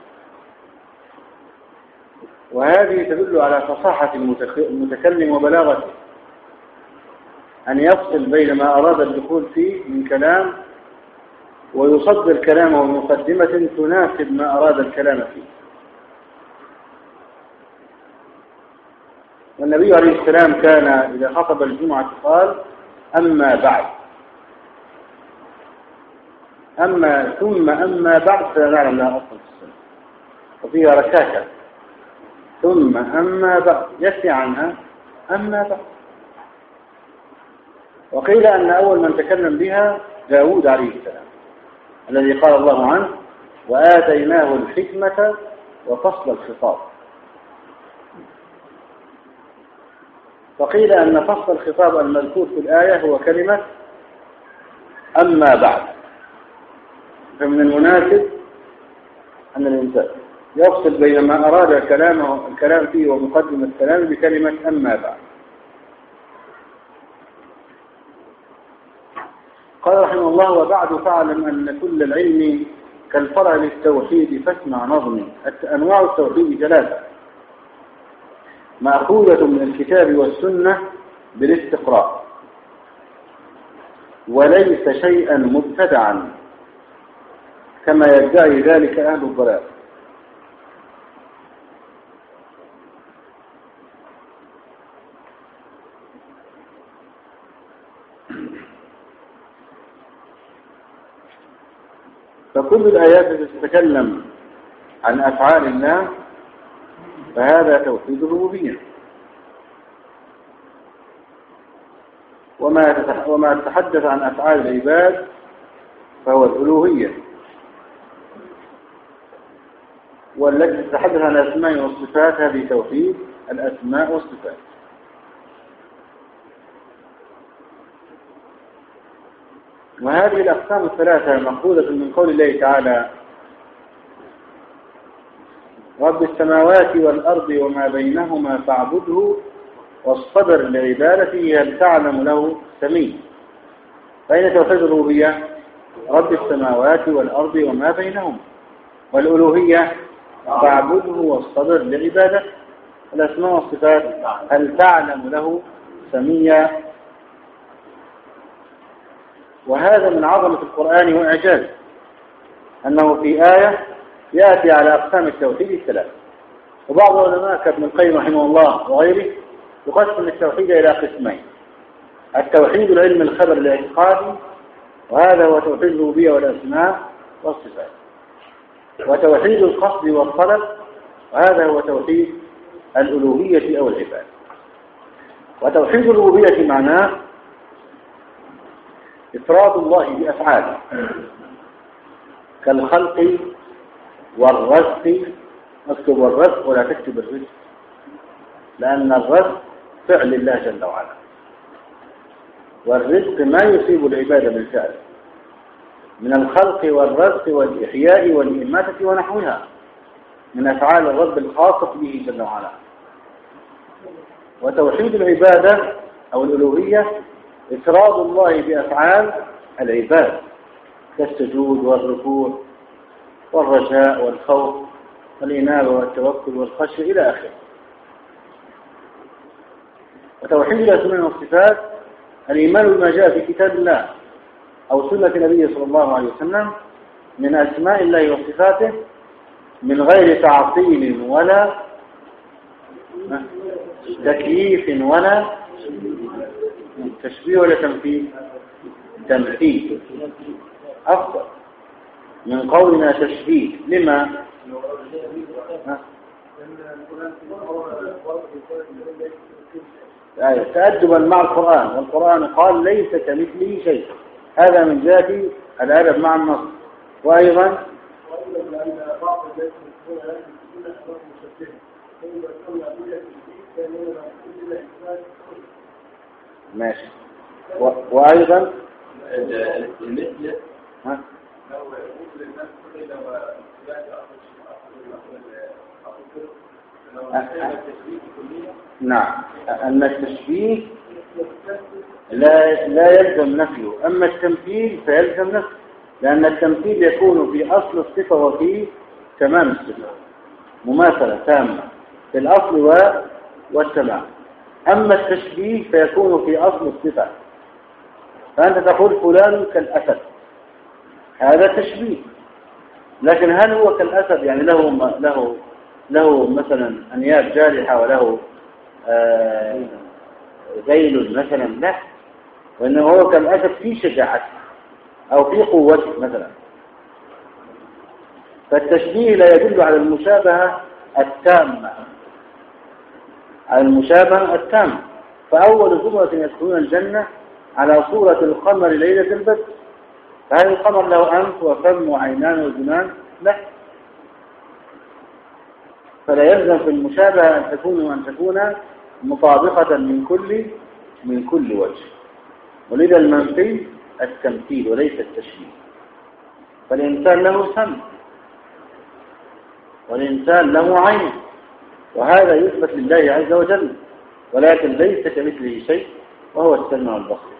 S2: وهذه تدل على فصاحة المتكلم وبلاغته، أن يفصل بين ما أراد الدخول فيه من كلام ويصدر كلامه بمقدمة تناسب ما أراد الكلام فيه. والنبي عليه السلام كان إذا خطب الجمعة قال: أما بعد. أما ثم أما بعد فلا نعلم لها أصل في السنة، وفيها ركاكة. ثم أما بعد يسي عنها أما بعد. وقيل أن أول من تكلم بها داود عليه السلام الذي قال الله عنه: وآتيناه الحكمة وفصل الخطاب. فقيل أن فصل الخطاب المذكور في الآية هو كلمة أما بعد. فمن المناسب أن الإنسان يفصل بين ما أراد كلامه الكلام فيه ومقدم الكلام بكلمة أما بعد. قال رحمه الله: وبعد فاعلم أن كل العلم كالفرع للتوحيد فاسمع نظمي. أنواع التوحيد ثلاثة، مأخوذة من الكتاب والسنة بالاستقراء، وليس شيئا مبتدعا كما يدعي ذلك أهل الضلال. فكل الآيات التي تتكلم عن أفعال الله فهذا توحيد الربوبية، وما وما تحدث عن أفعال العباد فهو الألوهية، والتي تتحدث عن الأسماء والصفات هذه توحيد الأسماء والصفات. وهذه الأقسام الثلاثة مأخوذة من قول الله تعالى: رب السماوات والأرض وما بينهما فاعبده واصطبر لعبادته هل تعلم له سميا. فأين توحيد الربوبية؟ رب السماوات والأرض وما بينهما. والألوهية فاعبده واصطبر لعبادته. الأسماء والصفات هل تعلم له سميا. وهذا من عظمة القرآن وإعجازه أنه في آية يأتي على أقسام التوحيد الثلاث. وبعض العلماء كابن القيم رحمه الله وغيره يقسم التوحيد إلى قسمين: التوحيد العلم الخبر الاعتقادي، وهذا هو توحيد الربوبية والأسماء والصفات، وتوحيد القصد والطلب، وهذا هو توحيد الألوهية أو العبادة. وتوحيد الربوبية معناه إفراد الله بأفعاله كالخلق والرزق. اكتب الرزق ولا تكتب الرزق، لأن الرزق فعل الله جل وعلا، والرزق ما يصيب العبادة بالفعل من الخلق والرزق والإحياء والإماتة ونحوها من أفعال الرب الخاصة به جل وعلا. وتوحيد العبادة أو الألوهية إفراد الله بأفعال العباد كالسجود والركوع والرجاء والخوف والإنابة والتوكل والخشية إلى آخره. وتوحيد الأسماء والصفات الإيمان بما جاء في كتاب الله أو سنة النبي صلى الله عليه وسلم من أسماء الله وصفاته من غير تعطيل ولا تكييف ولا تشبيه ولا تمثيل. تمثيل أفضل من قولنا تشبيه. لما؟ يعني تأدبا مع القرآن، والقرآن قال ليس كمثله شيء، هذا من جهة الأدب مع النص. وأيضا ماشي. و... وأيضا ها؟ نعم، أن التشبيه لا لا يلزم نفيه، أما التمثيل فيلزم نفيه، لأن التمثيل يكون في أصل الصفة وفي تمام الصفة، مماثلة تامة في الأصل والتمام. أما التشبيه فيكون في أصل الصفة، فأنت تقول فلان كالأسد، هذا تشبيه. لكن هل هو كالأسد يعني له له له مثلا أنياب جارحة وله آه ذيل مثلا؟ لا، وإنه هو كالأسد في شجاعته أو في قوته مثلا. فالتشبيه لا يدل على المشابهة التامة، على المشابهة التامة. فأول زمرة يدخلون الجنة على صورة القمر ليلة البدر، فهل القمر له أنف وفم وعينان وجنان؟ لا. فلا يلزم في المشابهة أن تكون وأن تكون مطابقة من كل من كل وجه. ولذا المنفي التمثيل وليس التشبيه. فالإنسان له سمع والإنسان له عين، وهذا يثبت لله عز وجل، ولكن ليس كمثله شيء وهو السمع والبصر،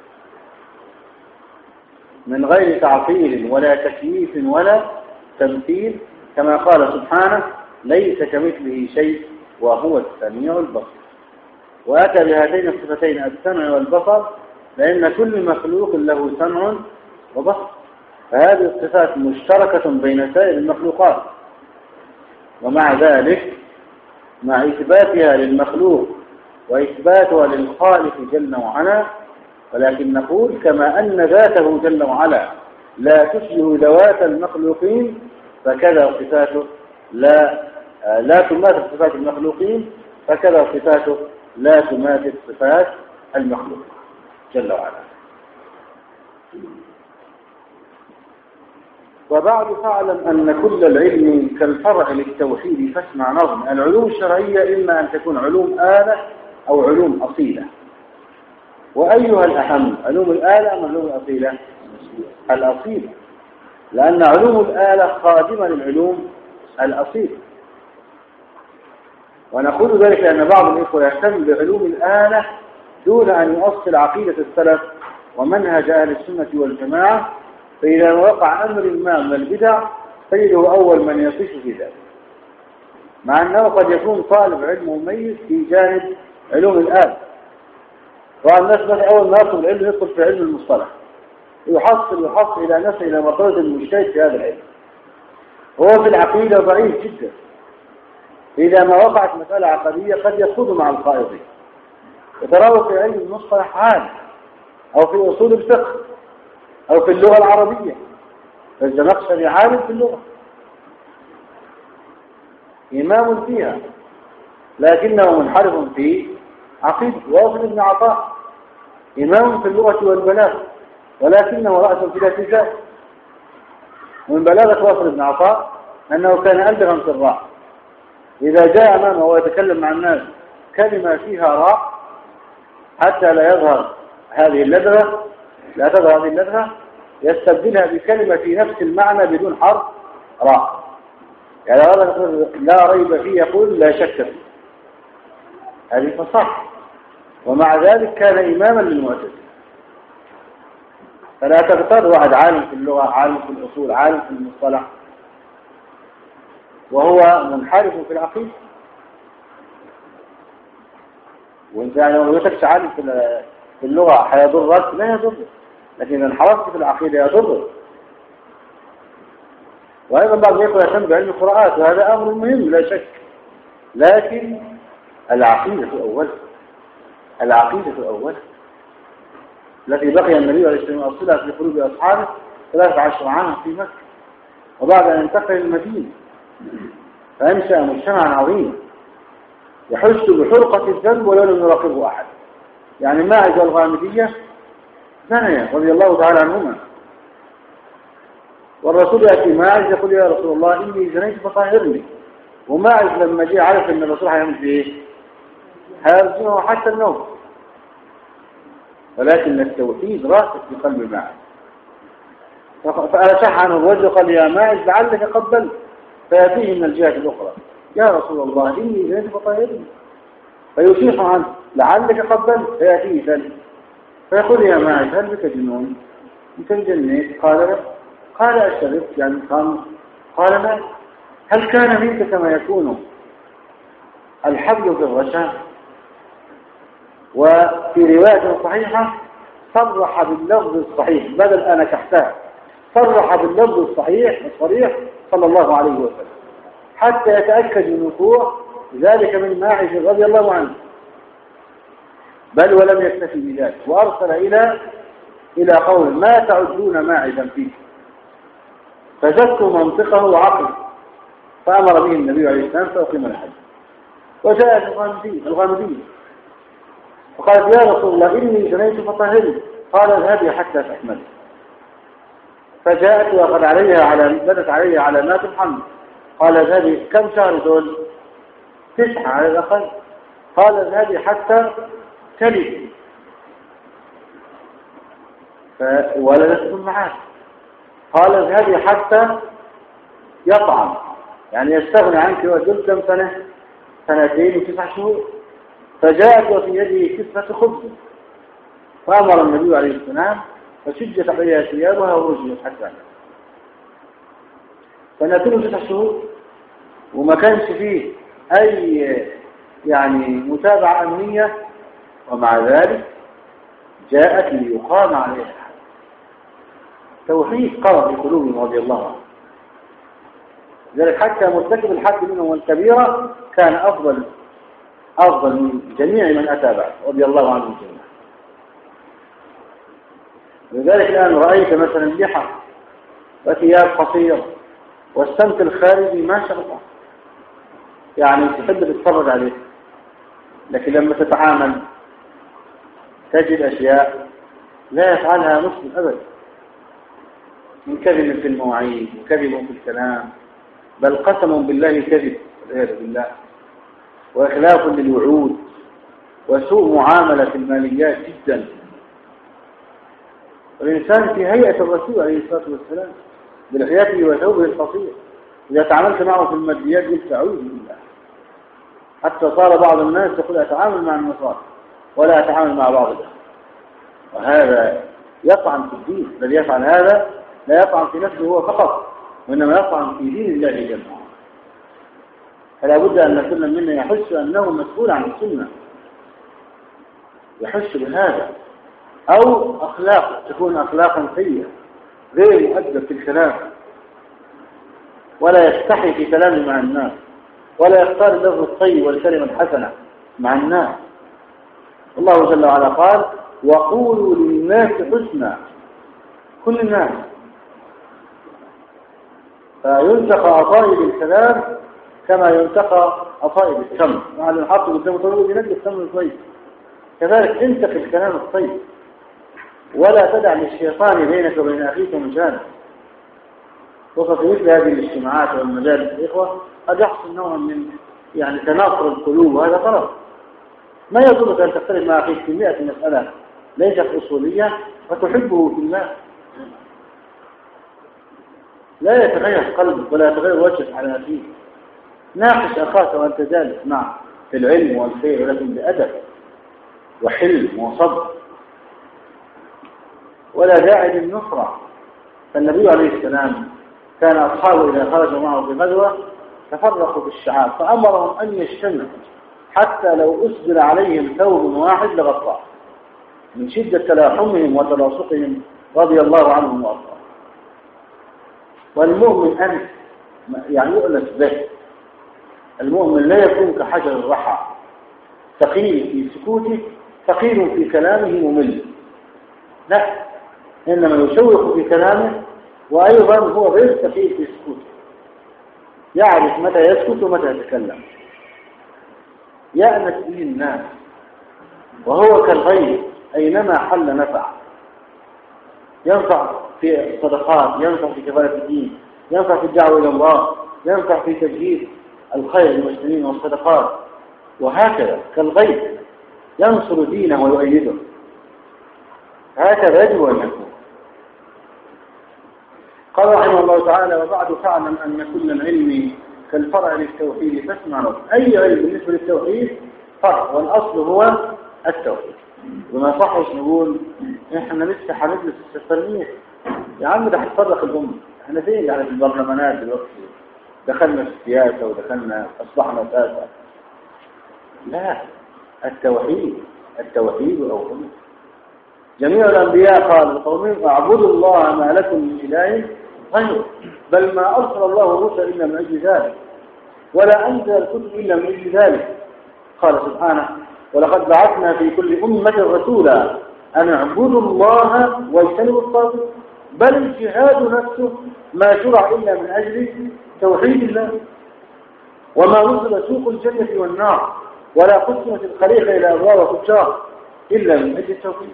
S2: من غير تعطيل ولا تكييف ولا تمثيل، كما قال سبحانه ليس كمثله شيء وهو السميع البصير. وأتى بهاتين الصفتين السمع والبصر لأن كل مخلوق له سمع وبصر، فهذه الصفات مشتركة بين سائر المخلوقات. ومع ذلك مع إثباتها للمخلوق وإثباتها للخالق جل وعلا، ولكن نقول كما أن ذاته جل وعلا لا تشبه ذوات المخلوقين فكذا صفاته لا لا تماثل صفات المخلوقين، فكذا صفاته لا تماثل صفات المخلوقين. جل وعلا. وبعد فاعلم أن كل العلم كالفرع للتوحيد فاسمع نظم. العلوم الشرعية إما أن تكون علوم آلة أو علوم أصيلة. وأيها الأهم، علوم الآلة أم علوم الأصيلة؟ الأصيلة، لأن علوم الآلة خادمة للعلوم الأصيلة. ونقول ذلك لأن بعض الإخوة يهتم بعلوم الآلة دون أن يؤصل عقيدة السلف ومنهج أهل السنة والجماعة، فإذا وقع أمر ما من البدع تجده أول من يطيش في ذلك، مع أنه قد يكون طالب علم مميز في جانب علوم الآلة. والناس مثلا أول ما يطلب العلم يدخل في علم المصطلح، يحصل يحصل إلى نفسه إلى مرتبة المجتهد في هذا العلم، هو في العقيدة ضعيف جدا. إذا ما وقعت مسألة عقدية قد يخوض مع القائضين، يتراوح في علم المصطلح عالي، أو في أصول الفقه، أو في اللغة العربية. فالزمخشري عالم في اللغة، إمام فيها، لكنه منحرف في عقيدة. واصل ابن عطاء إمام في اللغة والبلاغة، ولكنه رأس في الاعتزال. ومن بلاغة واصل ابن عطاء أنه كان ألدغا في الراء، إذا جاء أمامه ويتكلم مع الناس كلمة فيها راء حتى لا يظهر هذه اللدغة لا تظهر هذه اللدغة يستبدلها بكلمة في نفس المعنى بدون حرف راء. يعني لا ريب فيه يقول لا شك فيه، هذه فصاحة. ومع ذلك كان إماما للمعتزلة. فلا تغتر واحد عالم في اللغة، عالم في الأصول، عالم في المصطلح، وهو منحرف في العقيدة. وانت يعني لو يتكش عالم في اللغة هيضرك؟ لا يضرك، لكن انحرفت في العقيدة يضرك. وأيضا بعض يقول يهتم بعلم القراءات، وهذا أمر مهم لا شك، لكن العقيدة أولا، العقيدة أولا التي بقي النبي عليه الصلاة والسلام في قلوب أصحابه ثلاثة عشر عاما في مكة، وبعد أن انتقل المدينة فأنشأ مجتمعا عظيما يحس بحرقة الذنب ولا لم يراقبه أحد. يعني ماعز والغامدية زنيا رضي الله تعالى عنهما، والرسول يأتي ماعز يقول يا رسول الله إني زنيت فطهرني. وماعز لما جاء عرف أن الرسول هيعمل فيه إيه؟ هيرجمه حتى النوم. ولكن التوحيد راسخ في قلب ماعز، فألشح عنه الرجل قال يا ماعز لعلك قبلت، فيأتيه من الجهة الأخرى يا رسول الله إني زنيت فطهرني، فيشيح عنه لعلك قبلت، فيأتيه ذلك فيقول يا ماعز هل بك جنون؟ أنت جنيت؟ قال لا. قال أشربت؟ يعني قام؟ قال لا. هل كان منك كما يكون الحبل في الرشا؟ وفي رواية صحيحة صرح باللفظ الصحيح بدل أنا كحتها، صرح باللفظ الصحيح الصريح صلى الله عليه وسلم حتى يتأكد من وقوع ذلك من ماعز رضي الله عنه. بل ولم يكتفي بذلك وأرسل إلى إلى قوم ما تعدون ماعزا فيه، فزكوا منطقه وعقله، فأمر به النبي عليه السلام فأقيم الحج. وجاءت الغامدية وقالت يا رسول الله إني زنيت فطهرني، قال اذهبي حتى تحملي. فجاءت وقد عليها على بدت عليها علامات الحمل، قال اذهبي. كم شهر دول؟ تسعة على الأقل. قال اذهبي حتى تلدي، فولدت ثم عاد. قال اذهبي حتى يطعم، يعني يستغني عنك وجدا سنة سنتين وتسع شهور. فجاءت وفي يده كسفة خبز، فأمر النبي عليه السلام فشجت عليها ثيابها ورجلت حتى سنتين وتسع شهور، وما كانش فيه أي يعني متابعة أمنية، ومع ذلك جاءت ليقام عليها. توحيد قرر في قلوبهم رضي الله عنه، لذلك حتى مرتكب الحد منهم والكبيرة كان أفضل أفضل من جميع من أتى بعد رضي الله عنهم جميعا. لذلك الآن رأيت مثلا اللحى وثياب قصيرة والسمت الخارجي ما شاء الله، يعني تحب تتفرج عليه، لكن لما تتعامل تجد أشياء لا يفعلها مسلم أبدا، من كذب في المواعيد وكذب في الكلام، بل قسم بالله كذب والعياذ بالله، وإخلاف للوعود، وسوء معاملة في الماليات جدا. والإنسان في هيئة الرسول عليه الصلاة والسلام بلحيته وثوبه القصير، إذا تعاملت معه في الماديات قلت أعوذ بالله، حتى صار بعض الناس يقول أتعامل مع النصارى ولا أتعامل مع بعض الأخوة، وهذا يطعن في الدين. الذي يفعل هذا لا يطعن في نفسه هو فقط، وإنما يطعن في دين الله جل وعلا. فلا بد أن كل منا يحس أنه مسؤول عن السنة، يحس بهذا، أو أخلاق تكون أخلاقا سيئة غير مؤدب في الكلام، ولا يستحي في كلامه مع الناس، ولا يختار اللفظ الطيب والكلمة الحسنة مع الناس. الله جل وعلا قال وقولوا للناس حسنا، كل الناس. فينتقى أطايب الكلام كما ينتقى أطايب التمر، مع اللي نحط قدامه طيب ينجي التمر الطيب، كذلك انتقي الكلام الطيب، ولا تدع للشيطان بينك وبين أخيك مجالا. وفي مثل هذه الاجتماعات والمجالس الإخوة قد يحصل نوع من يعني تناقض القلوب، وهذا غلط. ما يضرك أن تختلف مع أخيك في مئة مسألة ليست أصولية وتحبه في الله، لا يتغير قلبك ولا يتغير وجهك على أخيك. ناقش أخاك وأنت جالس معه في العلم والخير، ولكن بأدب وحلم وصبر، ولا داعي للنصرة. فالنبي عليه السلام كان أصحابه إذا خرجوا معه في غزوة تفرقوا في الشعاب، فأمرهم أن يجتمعوا حتى لو أسدل عليهم ثوب واحد لغطاه، من شدة تلاحمهم وتلاصقهم رضي الله عنهم وأرضاهم. والمؤمن أن يعني يؤنس به، المؤمن لا يكون كحجر الرحى، ثقيل في سكوته ثقيل في كلامه ممل، لا، إنما يشوق في كلامه، وأيضا هو غير ثقيل في سكوته، يعرف متى يسكت ومتى يتكلم، يأنس به الناس، وهو كالغيث أينما حل نفع، ينفع في الصدقات، ينفع في كفالة الدين، ينفع في الدعوة إلى الله، ينفع في تجهيز الخير للمسلمين والصدقات، وهكذا كالغيث ينصر دينه ويؤيده. هكذا يجب أن يكون. قال رحمه الله تعالى وبعد فاعلم أن كل العلم كالفرع للتوحيد فاسمع له. أي علم بالنسبة للتوحيد فرع، والأصل هو التوحيد. وما صحش نقول إحنا لسه هندرس التلميذ، يا عم ده هتفرق الأمة، إحنا فين يعني في البرلمانات دلوقتي، دخلنا في السياسة ودخلنا أصبحنا ساسة. لا، التوحيد التوحيد أولا. جميع الأنبياء قالوا لقومهم اعبدوا الله ما لكم من إله غيره، بل ما أرسل الله الرسل إلا من أجل ذلك، ولا أنزل الكتب إلا من أجل ذلك. قال سبحانه ولقد بعثنا في كل أمة رسولا أن اعبدوا الله واجتنبوا الطاغوت، بل الجهاد نفسه ما شرع إلا من أجل توحيد الله، وما نزل سوق الجنة والنار، ولا قسمت الخليقة إلى أبواب وفجار إلا من أجل التوحيد.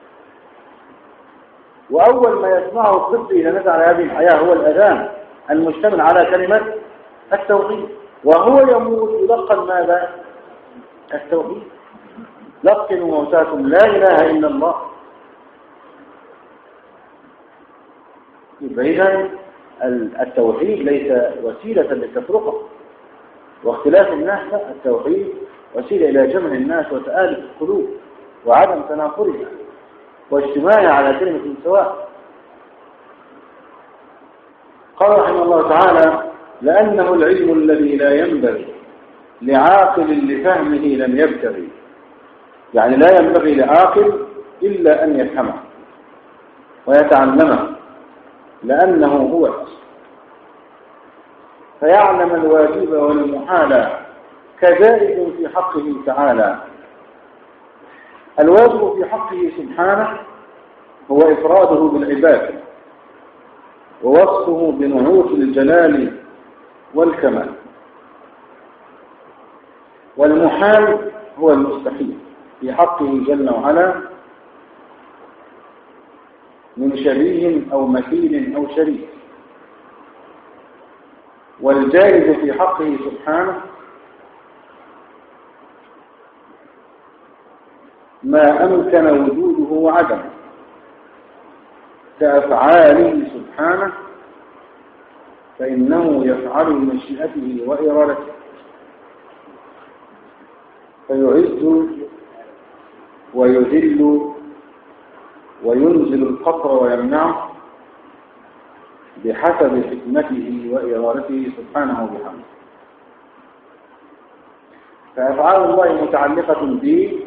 S2: وأول ما يسمعه الطفل إذا نزل على هذه الحياة هو الأذان المشتمل على كلمة التوحيد، وهو يموت يلقن ماذا؟ التوحيد. لقنوا موتاكم لا إله إلا الله. إذن التوحيد ليس وسيلة للتفرقة واختلاف الناس، التوحيد وسيلة إلى جمع الناس وتآلف القلوب وعدم تنافرها واجتماعها على كلمة سواء. قال رحمه الله تعالى لأنه العلم الذي لا ينبغي لعاقل لفهمه لم يبتغي، يعني لا ينبغي لعاقل إلا أن يفهمه ويتعلمه، لأنه هو الأصل، فيعلم الواجب والمحال كذلك في حقه تعالى. الواجب في حقه سبحانه هو إفراده بالعبادة ووصفه بنعوت الجلال والكمال، والمحال هو المستحيل في حقه جل وعلا من شبيه أو مثيل أو شريك. والجائز في حقه سبحانه ما أمكن وجوده وعدمه كأفعاله سبحانه، فإنه يفعل بمشيئته وإرادته، فيعز ويذل وينزل القطر ويمنعه بحسب حكمته وإرادته سبحانه وبحمده. فأفعال الله متعلقة به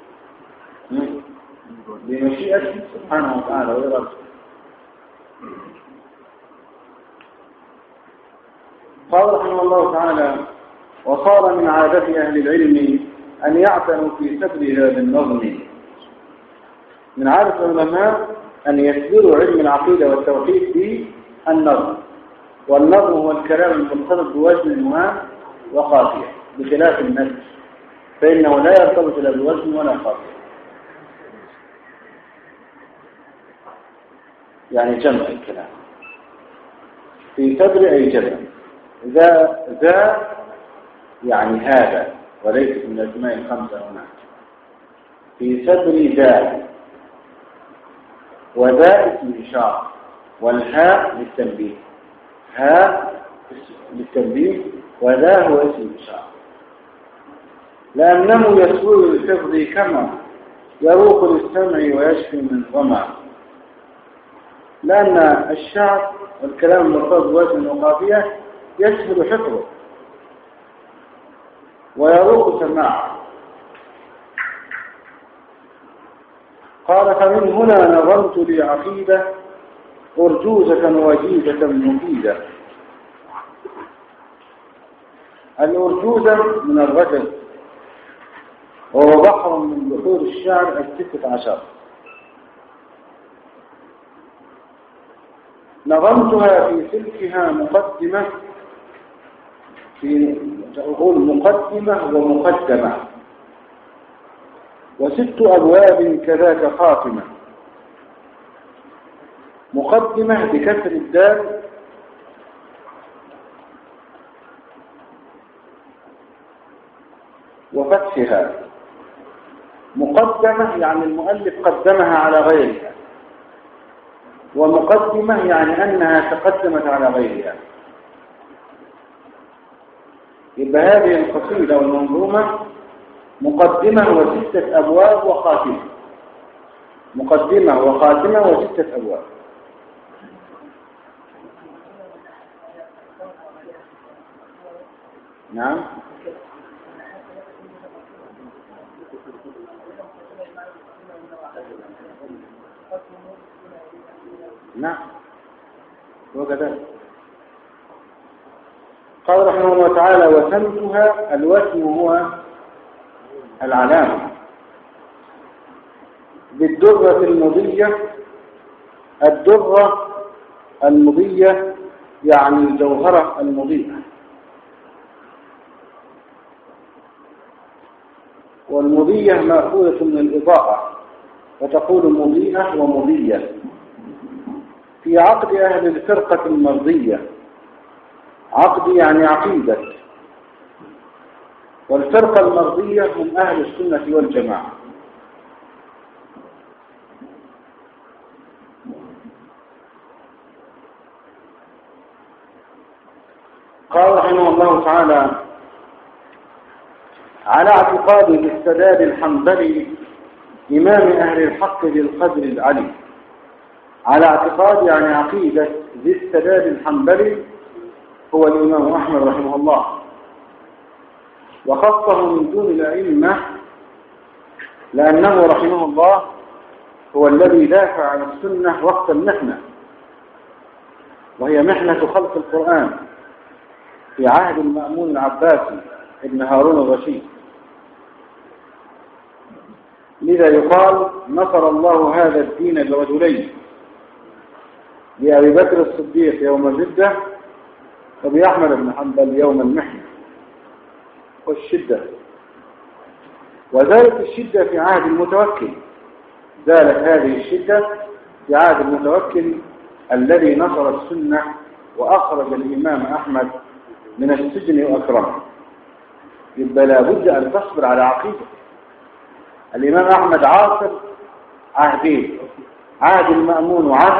S2: بمشيئته سبحانه وتعالى وإرادته. قال رحمه الله تعالى: وصار من عادة أهل العلم أن يعتنوا في سبرها بالنظم. من عادة العلماء أن يسبروا علم العقيدة والتوحيد بالنظم، والنظم هو الكلام المرتبط بوزن مهام وقافية، بخلاف النثر فإنه لا يرتبط لا بوزن ولا قافية. يعني جمع الكلام في سبر أي جمع. ذا ذا يعني هذا، وليس من الأسماء الخمسة هنا. في سبر ذا، وذا اسم إشارة، والهاء للتنبيه، هاء للتنبيه، وذا هو اسم إشارة، لأنه يسهل للحفظ كما يروق للسمع ويشفي من ظمأ. لأن الشعر والكلام المرتبط بوزن وقافية يسهل حفظه ويروق سماعه. قال: فمن هنا نظمت لي عقيدة أرجوزة وجيزة مفيدة. الأرجوزة من الرجل، وهو بحر من بحور الشعر الستة عشر. نظمتها في سلكها مقدمة، في أقول مقدمة ومقدمة، وست أبواب كذاك خاتمة. مقدمة بكسر الدال، وفتحها. مقدمة يعني المؤلف قدمها على غيرها، ومقدمة يعني أنها تقدمت على غيرها. يبقى هذه القصيدة والمنظومة مقدمة وستة أبواب وخاتمة. مقدمة وخاتمة وستة أبواب. نعم. نعم وكذلك. قال رحمه الله تعالى: وسمتها، الوسم هو العلامة، بالدرة المضية. الدرة المضية يعني الجوهرة المضيئة، والمضية مأخوذة من الإضاءة، فتقول مضيئة ومضية. في عقد أهل الفرقة المرضية، عقد يعني عقيدة، والفرقة المرضية هم أهل السنة والجماعة. قال رحمه الله تعالى: على اعتقاد السداد الحنبلي إمام أهل الحق بالقدر العلي. على اعتقاد يعني عقيدة ذي السداد الحنبلي هو الإمام أحمد رحمه الله، وخصه من دون الأئمة لأنه رحمه الله هو الذي دافع عن السنة وقت المحنة، وهي محنة خلق القرآن في عهد المأمون العباسي ابن هارون الرشيد. لذا يقال: نصر الله هذا الدين برجلين، بأبي بكر الصديق يوم الردة، وبأحمد بن حنبل يوم المحنة والشدة. وزالت الشدة في عهد المتوكل، زالت هذه الشدة في عهد المتوكل الذي نصر السنة وأخرج الإمام أحمد من السجن وأكرمه. يبقى لابد أن تصبر على عقيدة. الإمام أحمد عاصر عهدين، عهد المأمون وعهد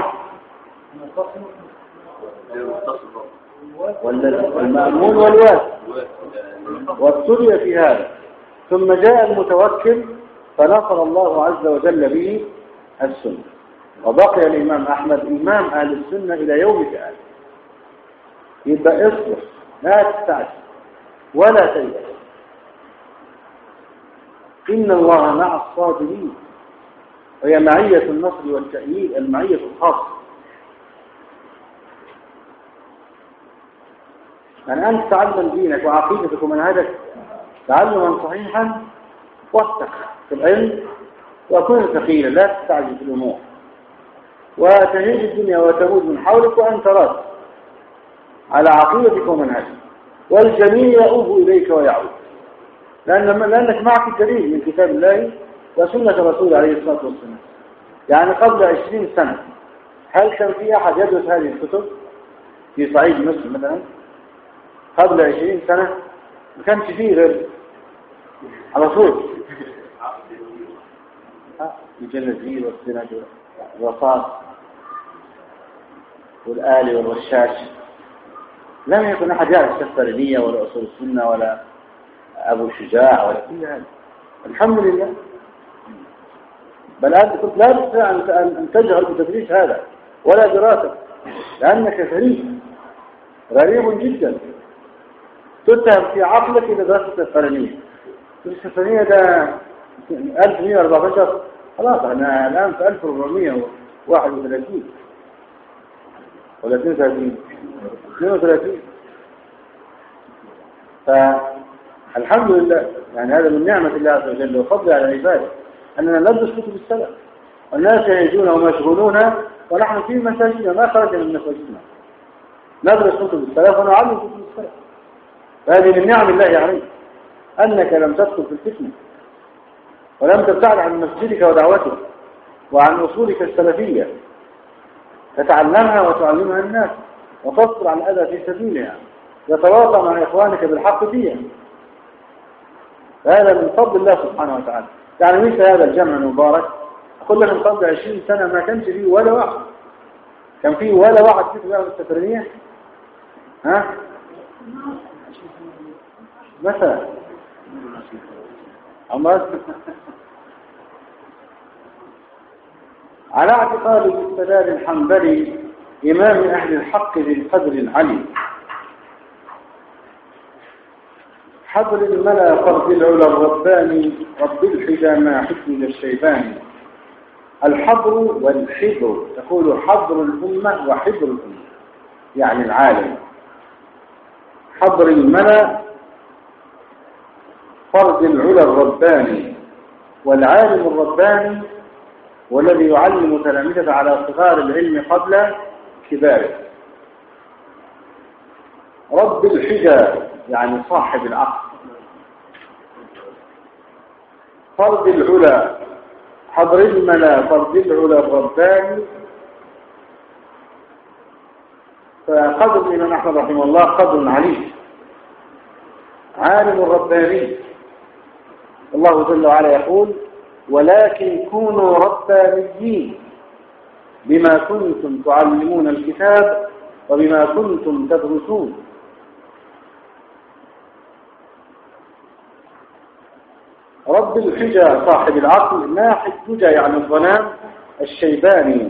S2: المأمون والواسع، وابتلي في هذا. ثم جاء المتوكل فنصر الله عز وجل به السنة، وبقي الإمام أحمد إمام أهل السنة إلى يومك هذا. يبقى اصبر، لا تستعجل ولا تيأس، إن الله مع الصابرين، وهي معية النصر والتأييد، المعية الخاصة. يعني أنت تعلم دينك وعقيدتك ومنهجك تعلما صحيحا واثق في العلم، وكن ثقيلا لا تستعجل في الأمور، وتهيج الدنيا وتموت من حولك وأنت راس على عقيدتك ومنهجك، والجميع يؤوب إليك ويعود، لأن لأنك معك الدليل من كتاب الله وسنة رسول عليه الصلاة والسلام. يعني قبل عشرين سنة هل كان في أحد يدرس هذه الكتب في صعيد مصر مثلا؟ قبل عشرين سنة ما كانش فيه غير على طول الجنزير والسنة والرصاص والآلي والرشاش. لم يكن أحد يعرف السفرينية ولا أصول السنة ولا أبو شجاع ولا كل هذا. الحمد لله. بل أنت كنت لا تستطيع أن تجهل بتدريس هذا ولا دراسة، لأنك غريب غريب جدا. تتهم في عقلك إذا درست السفرينية. السفرينية ده ألف ومئة وأربعة عشر، خلاص أنا الآن في ألف وأربعمئة وواحد وثلاثين ولا اثنين وثلاثين اثنين وثلاثين. فالحمد لله، يعني هذا من نعمة الله عز وجل وفضل على عباده أننا ندرس كتب السلف، والناس يهجون ومشغولون ونحن في مساجدنا ما خرجنا من مساجدنا ندرس كتب السلف ونعلم كتب السلف. فهذه من نعم الله عليك أنك لم تدخل في الفتنة ولم تبتعد عن مسجدك ودعوتك وعن أصولك السلفية، تتعلمها وتعلمها الناس وتصبر على الأذى في سبيلها، يتواصى مع إخوانك بالحق فيها. هذا من فضل الله سبحانه وتعالى. يعني مثل هذا الجمع المبارك أقول لك من قبل عشرين سنة ما كانش فيه ولا واحد، كان فيه ولا واحد فيه في السفرية ها مثلا عمرت على اعتقاد الاستدلال الحنبلي إمام أهل الحق ذي القدر العلي، حضر الملا فرد العلا الرباني رب الحجى ما حكم الشيباني. الحضر والحضر، تقول حضر الأمة وحضر الأمة يعني العالم. حضر الملا فرد العلا الرباني، والعالم الرباني والذي يعلم تلاميذه على صغار العلم قبل كباره. رب الحجى يعني صاحب العقل. فرد العلا حضر الملا فرد العلا الرباني. فقدر الإمام أحمد رحمه الله قدر عليه، عالم رباني. الله جل وعلا يقول ولكن كونوا ربانيين بما كنتم تعلمون الكتاب وبما كنتم تدرسون. رب الحجى صاحب العقل، ناحي الحجى يعني الظلام. الشيباني،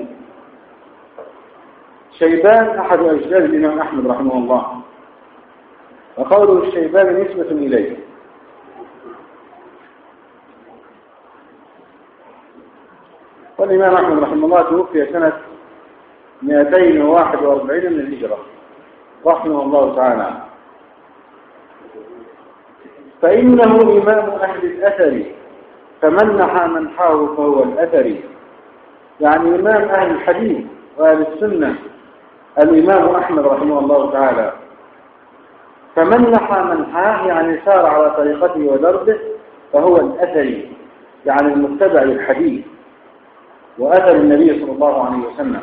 S2: شيبان أحد أجداد الإمام أحمد رحمه الله، وقوله الشيباني نسبة إليه. والإمام أحمد رحمه الله توفي سنة مئتين وواحد وأربعين من الهجرة رحمه الله تعالى. فإنه إمام أهل الأثر فمن نحى منحاه فهو الأثر. يعني إمام أهل الحديث وأهل السنة الإمام أحمد رحمه الله تعالى. فمن نحى منحاه يعني سار على طريقته ودربه فهو الأثري، يعني المتبع للحديث. وأثر النبي صلى الله عليه وسلم.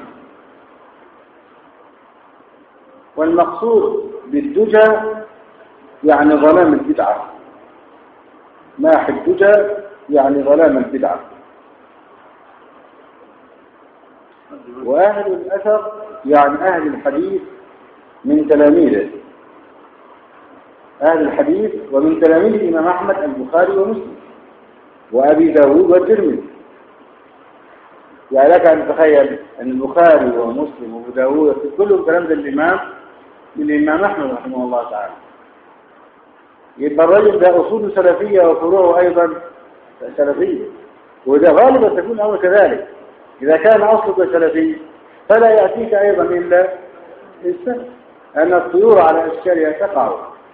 S2: والمقصود بالدجى يعني ظلام البدعة، ماح الدجى يعني ظلام البدعة. وأهل الأثر يعني أهل الحديث من تلاميذه، أهل الحديث ومن تلاميذ الإمام أحمد البخاري ومسلم وأبي داود والترمذي. يعني لك أن تتخيل أن البخاري ومسلم وأبو داود كلهم كلام الإمام للإمام أحمد رحمه الله تعالى. يبقى الرجل ده أصول سلفية وفروعه أيضا سلفية، وده غالبا تكون أمر كذلك. إذا كان أصلك سلفي فلا يأتيك أيضا إلا السلف، أن الطيور على أشكالها تقع.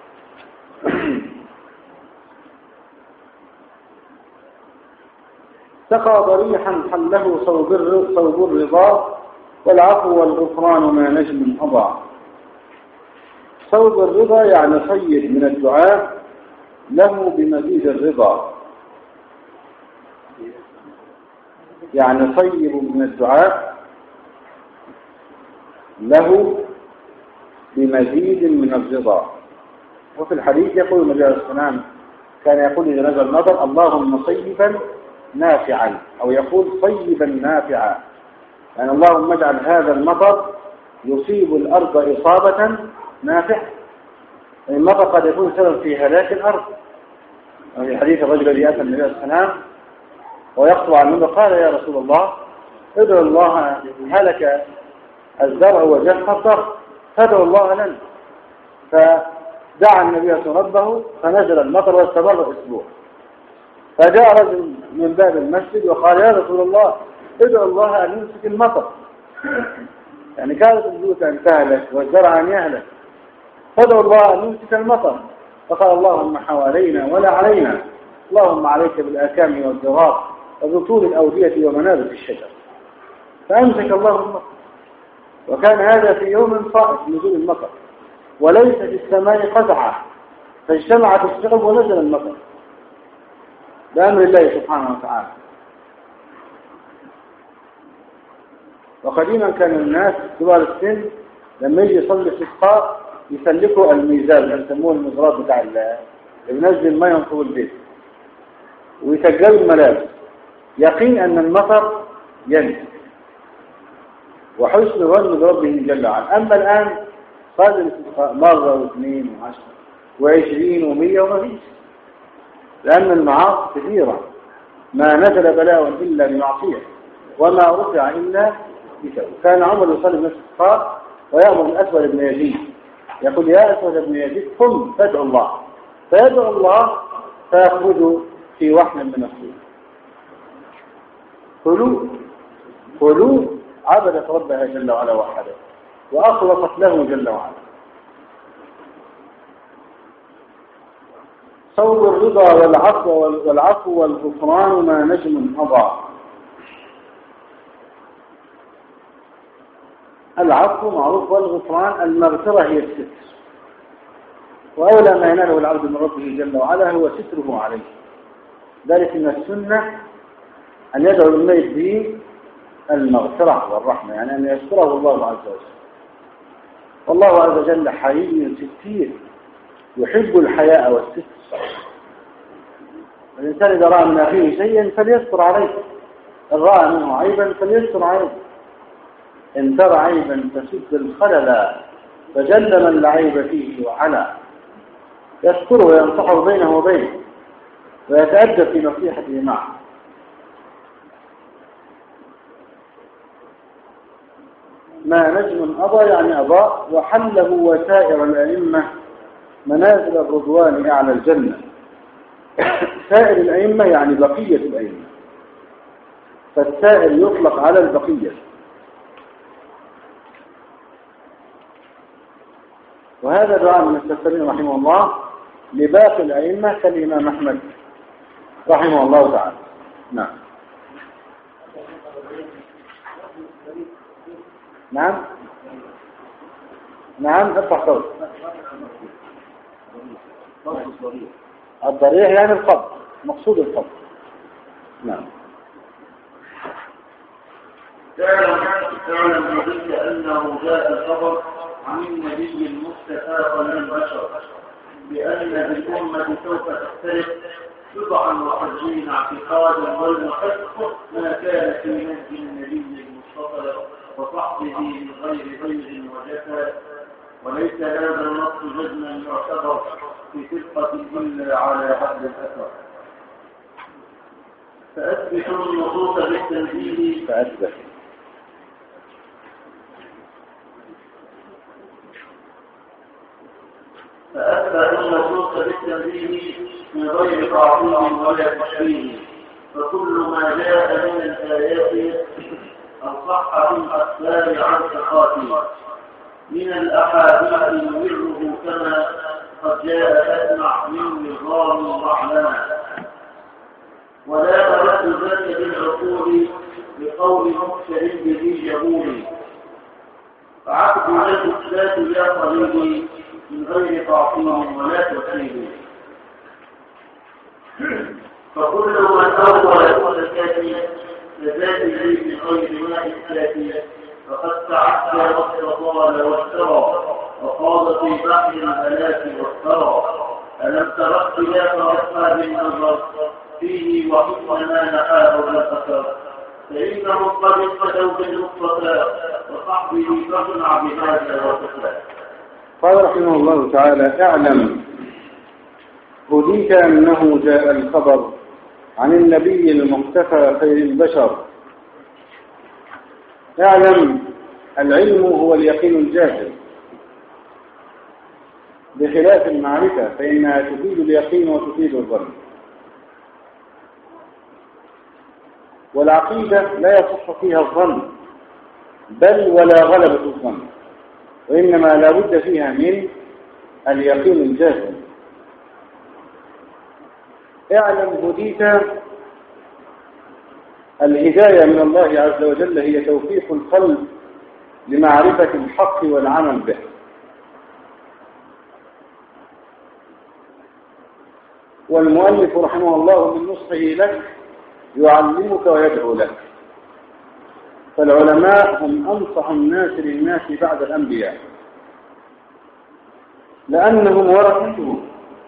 S2: تقع ضريحا حله صوب الرضا والعفو والغفران ما نجم أضع. صوب الرضا يعني صيد من الدعاء له بمزيد الرضا، يعني صيب من الدعاء له بمزيد من الرضا. وفي الحديث يقول النبي عليه الصلاة والسلام كان يقول إذا نزل المطر اللهم صيبا نافعا، أو يقول صيبا نافعا، يعني اللهم اجعل هذا المطر يصيب الأرض إصابة نافعة. المطر قد يكون سبب في هلاك الأرض. في حديث الرجل الذي أتى النبي عليه الصلاة والسلام ويخطب عن المنبر قال يا رسول الله ادعو الله، هلك الزرع وجف الضرع، فادعو الله لنا. فدعا النبي ربه فنزل المطر واستمر اسبوع. فجاء رجل من باب المسجد وقال يا رسول الله ادعو الله ان يمسك المطر، يعني كانت البيوت ان تهلك والزرع ان يهلك، فادعو الله ان يمسك المطر. فقال اللهم حوالينا ولا علينا، اللهم عليك بالاكام والضراب وبطول الاوديه ومنابت الشجر. فامسك الله المطر. وكان هذا في يوم صائف نزول المطر، وليس في السماء قزعة، فاجتمعت الشعب ونزل المطر بأمر الله سبحانه وتعالى. وقديما كان الناس كبار السن لما يجي يصلي الاستسقاء يسلكوا الميزان اللي يسموه المزراب بتاع اللي بينزل ما ينصب البيت، ويسجلوا الملابس يقين أن المطر ينزل، وحسن ظن بربه جل وعلا. أما الآن صار الاستسقاء مرة واثنين وعشرة وعشرين ومية ومفيش، لأن المعاصي كثيرة. ما نزل بلاء إلا بمعصية وما رفع إلا بسبب. كان عمر يصلي من الاستسقاء ويأمر الأسود بن يزيد يقول يا أسود بن يزيد قم فادعو الله، فيدعو الله فيخرج في وحن من الطين. قلوب قلوب عبدت ربها جل وعلا وحده وأخلصت له جل وعلا. صوب الرضا والعفو والعفو والغفران ما نجم أضاع. العفو معروف، والغفران المغفرة هي الستر، وأولى ما يناله العبد من ربه جل وعلا هو ستره عليه. ذلك من السنة أن يدعو الميت به المغفرة والرحمة، يعني أن يستره الله عز وجل. والله عز وجل حي ستير يحب الحياء والستر. الإنسان إذا رأى من أخيه شيئا فليستر عليه، إن رأى منه عيبا فليستر عليه. إن ترى عيبا فسد الخلل فجل من لا عيب فيه وعلا. يستره وينصحه بينه وبينه ويتأدب في نصيحته معه. ما نجم أضى يعني أضاء، وحله وسائر الأئمة منازل الرضوان أعلى الجنة. سائر الأئمة يعني بقية الأئمة، فالسائر يطلق على البقية. وهذا دعاء من السفرين رحمه الله لباقي الأئمة كالإمام أحمد رحمه الله تعالى. نعم نعم نعم ارفع صوت. الضريح يعني القبض، مقصود القبض. نعم.
S3: اعلم اعلم بك أنه جاء الخبر عن النبي المصطفى خير البشر بأن الأمة سوف تختلف بضعا وخمسين اعتقادا والمحق ما كان في نهج النبي المصطفى وصحبه من غير غير وجفا، وليس هذا النص جزما يعتبر في ثقة إلا على حد الأثر. فأثبتوا النصوص بالتنزيل
S2: فأثبت
S3: فأثبت النصوص بالتنزيل من غير تعطيل ولا تشبيه، فكل ما جاء من الآيات الصح في الأخبار عن ثقاته من الأحاديث يمره كما قد جاء أسمع من نظام معلمة، ولا أرد ذلك بالعقول بقول مكتر به جهول، فعقد الإثبات يا طبيبي من غير تعطيل ولا تكذيب، فكل من أول الزكاة لذاته من غير ما إثبات فقد تعدى واستطال وافترى وخاض في بحر الهلاك وافترى. ألم تر اختلاف أصحاب النظر فيه وحكم ما نحاه الأثر، فإنهم قد اقتدوا بالمصطفى وصحبه فاصنع بهذا وتفلح.
S2: قال رحمه الله تعالى: اعلم هديك أنه جاء الخبر عن النبي المختفى خير البشر. اعلم، العلم هو اليقين الجازم بخلاف المعرفة فإنها تفيد اليقين وتفيد الظن، والعقيدة لا يصح فيها الظن بل ولا غلبة الظن، وإنما لا بد فيها من اليقين الجازم. اعلم هديك، الهداية من الله عز وجل هي توفيق القلب لمعرفة الحق والعمل به، والمؤلف رحمه الله من نصحه لك يعلمك ويدعو لك، فالعلماء هم أنصح الناس للناس بعد الأنبياء لأنهم ورثتهم،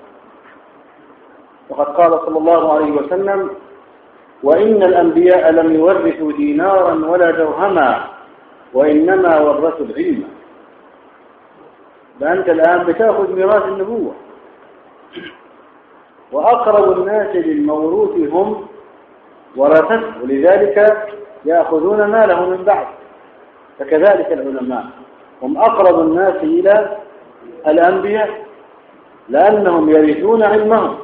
S2: وقد قال صلى الله عليه وسلم: وإن الأنبياء لم يورثوا دينارا ولا درهما وإنما ورثوا العلم. فأنت الآن بتأخذ ميراث النبوة، وأقرب الناس للموروث هم ورثته، ولذلك يأخذون ماله من بعد. فكذلك العلماء هم أقرب الناس إلى الأنبياء لأنهم يرثون علمهم.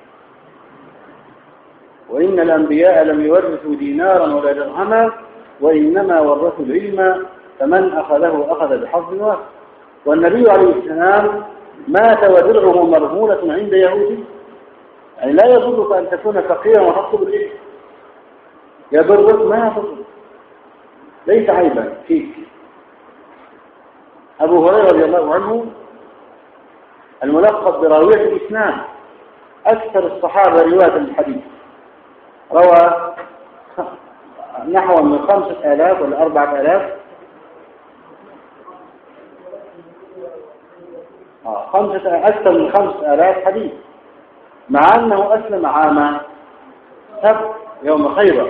S2: وإن الأنبياء لم يورثوا دينارا ولا درهما وإنما ورثوا العلم فمن أخذه أخذ بحظ وافر. والنبي عليه السلام مات ودرعه مرهونة عند يهودي، يعني لا يضرك أن تكون فقيرا وتطلب العلم، يضرك ما تطلب، ليس عيبا فيك. أبو هريرة رضي الله عنه الملقب براوية الإسلام، أكثر الصحابة رواية الحديث، روى نحو من خمسة آلاف ولا أربعة آلاف آه خمسة أكثر من خمسة آلاف حديث، مع أنه أسلم عام سبت يوم خيبر،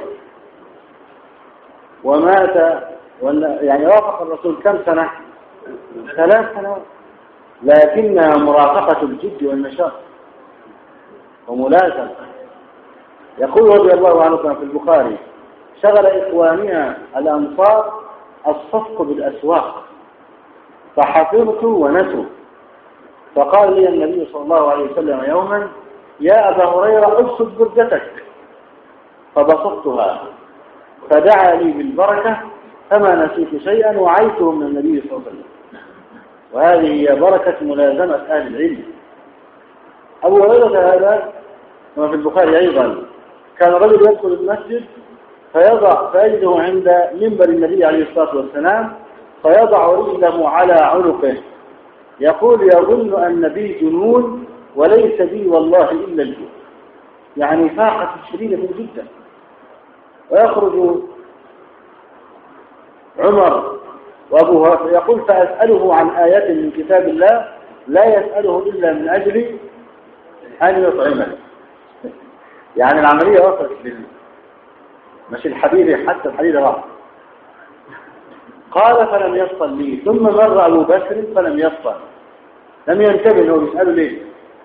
S2: ومات يعني وافق الرسول كم سنة؟ ثلاث سنوات، لكنها مرافقة الجد والنشاط وملازمة. يقول رضي الله عنه في البخاري: شغل إخواننا الأنصار الصفق بالأسواق فحفظت ونسوا، فقال لي النبي صلى الله عليه وسلم يوما: يا أبا هريرة ابسط بردتك، فبسطتها فدعا لي بالبركة فما نسيت شيئا وعيته من النبي صلى الله عليه وسلم. وهذه هي بركة ملازمة أهل العلم. أبو هريرة هذا كما في البخاري أيضا كان رجل يدخل المسجد فيضع فيجده عند منبر النبي عليه الصلاة والسلام فيضع رجله على عنقه يقول: يظن أن بي جنون وليس بي والله إلا الجنون، يعني فاقة شديدة جدا. ويخرج عمر وأبو هريرة يقول فأسأله عن آيات من كتاب الله لا يسأله إلا من أجل أن يطعمه. يعني العملية وصلت بال مش الحديد حتى الحديد راح. قال فلم يصل لي، ثم مر أبو بكر فلم يصل، لم ينتبه انه بيسأله ليه.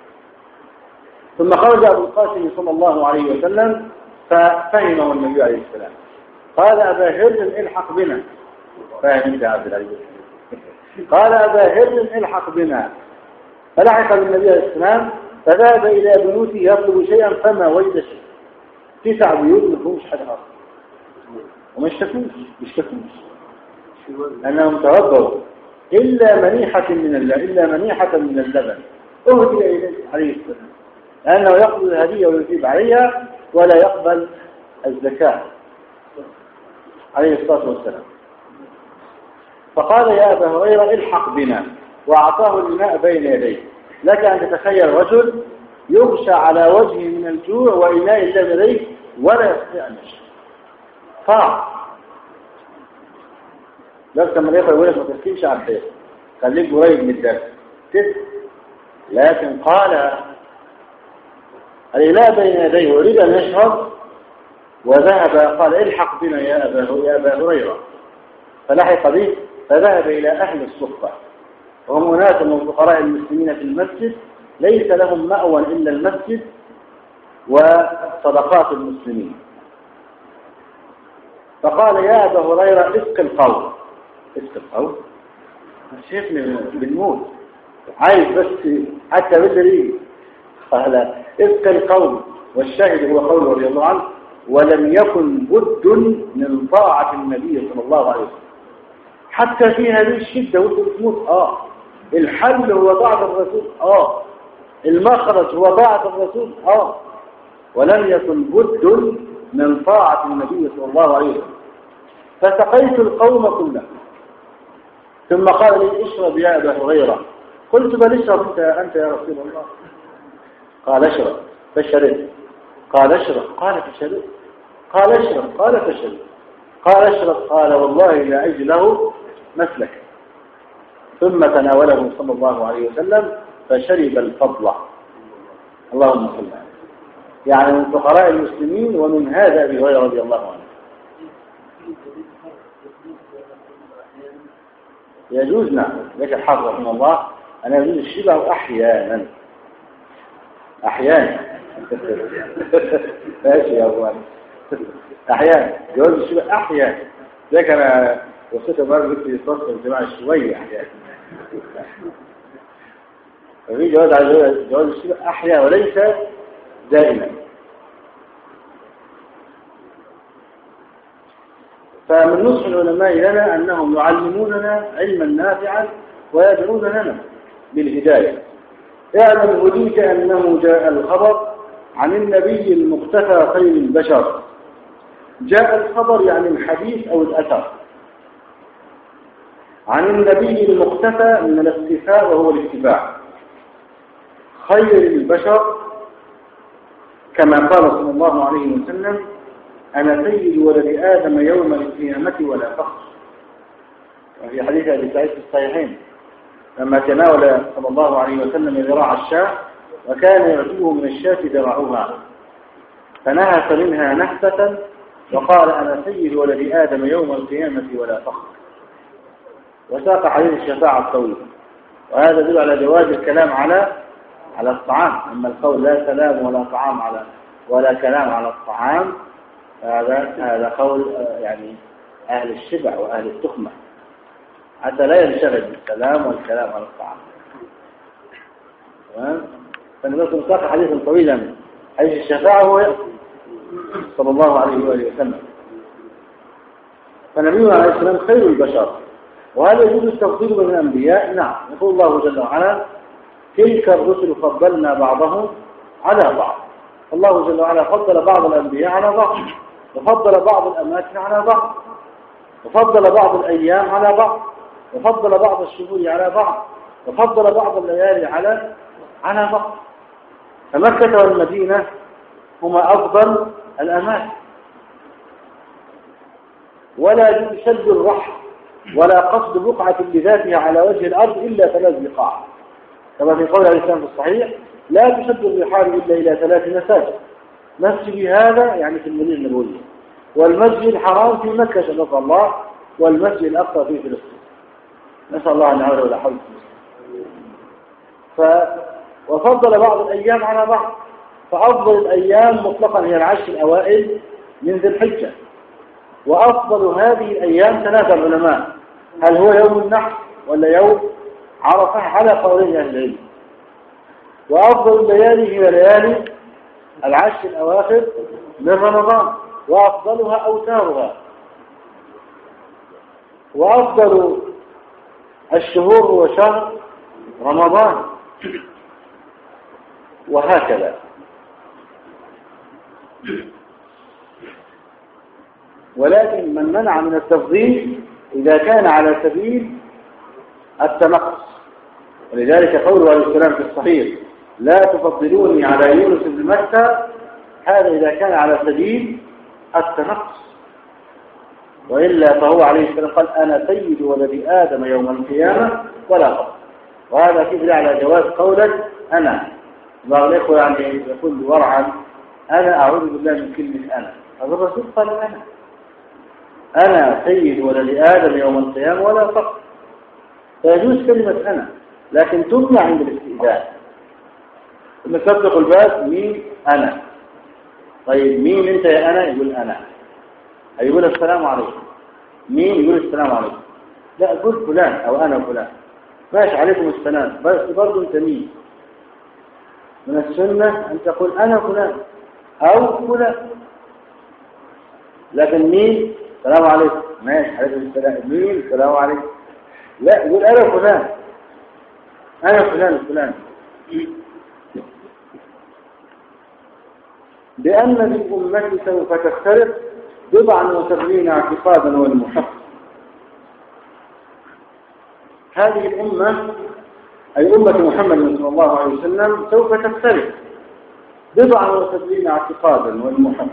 S2: ثم خرج أبو القاسم صلى الله عليه وسلم ففهمه النبي عليه السلام، قال أبا هر الحق بنا. فاهم انت يا عبد العزيز؟ قال أبا هر الحق بنا. فلحق بالنبي عليه السلام فذهب إلى بيوته يطلب شيئا فما وجد شيء. تسع بيوت ما فيهمش حاجة أصلا وما اشتكوش اشتكوش أنهم تربوا إلا منيحة من الله إلا منيحة من اللبن أهدي إليه عليه السلام، لأنه يقبل الهدية ويجيب عليها ولا يقبل الزكاة عليه الصلاة والسلام. فقال يا أبا هريرة الحق بنا، وأعطاه الماء بين يديه. لك أن تتخيل رجل يغشى على وجهه من الجوع وإناء الله لديه ولا يستطيع أن يشرب. فاع لك لما يقول يقول لك ما تسكينش على البيت، خليك قريب من الدرس كده. لكن قال الإناء بين يديه ويريد أن يشرب وذهب قال الحق بنا يا أبا يا أبا هريرة. فلحق به فذهب إلى أهل الصفة، وهم أناس من فقراء المسلمين في المسجد ليس لهم مأوى إلا المسجد وصدقات المسلمين. فقال يا أبا هريرة اسق القوم. اسق القوم شايفني بالموت عايز بس حتى بدري. قال اسق القوم، والشاهد هو قول رضي الله عنه ولم يكن بد من طاعة النبي صلى الله عليه وسلم حتى في هذه الشدة والتموت. آه الحل هو طاعة الرسول، آه المخرج هو طاعة الرسول، آه ولم يكن بد من طاعة النبي صلى الله عليه وسلم. فسقيت القوم كلهم. ثم قال لي اشرب يا أبا هريرة. قلت بل اشرب انت, أنت يا رسول الله. قال اشرب فشربت. قال اشرب قال فشربت. قال اشرب قال فشربت. قال اشرب قال والله لا أجد له مسلك. ثم تناوله صلى الله عليه وسلم فشرب الفضل. اللهم صل عليه. يعني من فقراء المسلمين، ومن هذا أبي هريرة رضي الله عنه. يجوز نعم لك الحافظ رحمه الله أن يجوز الشبع أحيانا أحيانا ماشي يا أبوان أحيانا جواز الشبع أحيانا. لكن أنا وصلت مرة في صوت الجماعة شوية أحيانا ففي جواز على جواز الشبع أحيانا وليس دائما. فمن نصح العلماء لنا أنهم يعلموننا علما نافعا ويدعون لنا بالهداية. اعلم هديك أنه جاء الخبر عن النبي المختفى خير البشر. جاء الخبر يعني الحديث أو الأثر عن النبي المختفى من الاختفاء وهو الاتباع خير البشر، كما قال صلى الله عليه وسلم أنا سيد ولد آدم يوم القيامة ولا فخر. وفي حديث أبي سعيد في الصحيحين لما تناول صلى الله عليه وسلم ذراع الشاة وكان يعجبه من الشاة ذراعها فنهس منها نهسة وقال أنا سيد ولد آدم يوم القيامة ولا فخر. وساق حديث الشفاعة الطويل. وهذا يدل على جواز الكلام على على الطعام. أما القول لا كلام ولا طعام على ولا كلام على الطعام هذا هذا قول يعني أهل الشبع وأهل التخمة حتى لا ينشغل بالكلام والكلام على الطعام. تمام؟ فنقول ساق حديثا طويلا حديث الشفاعة هو صلى الله عليه وآله وسلم. فنبينا عليه السلام خير البشر. وهل يجوز التفضيل بين الأنبياء؟ نعم. يقول الله جل وعلا تلك الرسل فضلنا بعضهم على بعض. الله جل وعلا فضل بعض الأنبياء على بعض، وفضل بعض الأماكن على بعض، وفضل بعض الأيام على بعض، وفضل بعض الشهور على بعض، وفضل بعض الليالي على على بعض. فمكة والمدينة هما أفضل الأماكن. ولا شد الرحل ولا قصد بقعة بذاتها على وجه الأرض إلا ثلاث بقاع، كما في قول عليه السلام في الصحيح: لا تشد الرحال إلا إلى ثلاث مساجد، مسجد هذا يعني في المدينة النبوية، والمسجد الحرام في مكة شرف الله، والمسجد الأقصى في فلسطين. نسأل الله أن يعود ولا حول. ف... وفضل بعض الأيام على بعض، فأفضل الأيام مطلقا هي العشر الأوائل من ذي الحجة، وأفضل هذه الأيام ثلاثة العلماء: هل هو يوم النحر ولا يوم عرفة؟ على قولين أهل العلم. وأفضل الليالي هي ليالي العشر الأواخر من رمضان، وأفضلها أوتارها. وأفضل الشهور هو شهر رمضان، وهكذا. ولكن من منع من التفضيل إذا كان على سبيل التنقص، ولذلك قوله عليه السلام في الصحيح: لا تفضلوني على يونس بن متى، هذا إذا كان على سبيل التنقص، وإلا فهو عليه السلام قال: أنا سيد ولد آدم يوم القيامة ولا فضل. وهذا فيه على جواز قولك أنا. بعض الإخوة يعني يقول ورعا: أنا أعوذ بالله من كلمة أنا. هذا الرسول قال: أنا أنا سيد ولد آدم يوم القيامة ولا فقر. فيجوز كلمة أنا، لكن تمنع عند الاستئذان. ثم تطلق الباب: مين؟ أنا. طيب مين أنت يا أنا؟ يقول أنا. يقول السلام عليكم. مين؟ يقول السلام عليكم. لا، قل فلان أو أنا فلان. ماشي، عليكم السلام، بس برضو أنت مين؟ من السنة أن تقول أنا فلان أو فلان. لكن مين؟ السلام عليكم. ماشي، عليكم السلام. مين؟ السلام عليكم. لا، يقول أنا فلان، أنا فلان فلان. بأن الأمة سوف تختلف بضعا وسبعين اعتقادا والمحقق. هذه الأمة أي أمة محمد صلى الله عليه وسلم سوف تختلف بضعا وسبعين اعتقادا والمحقق.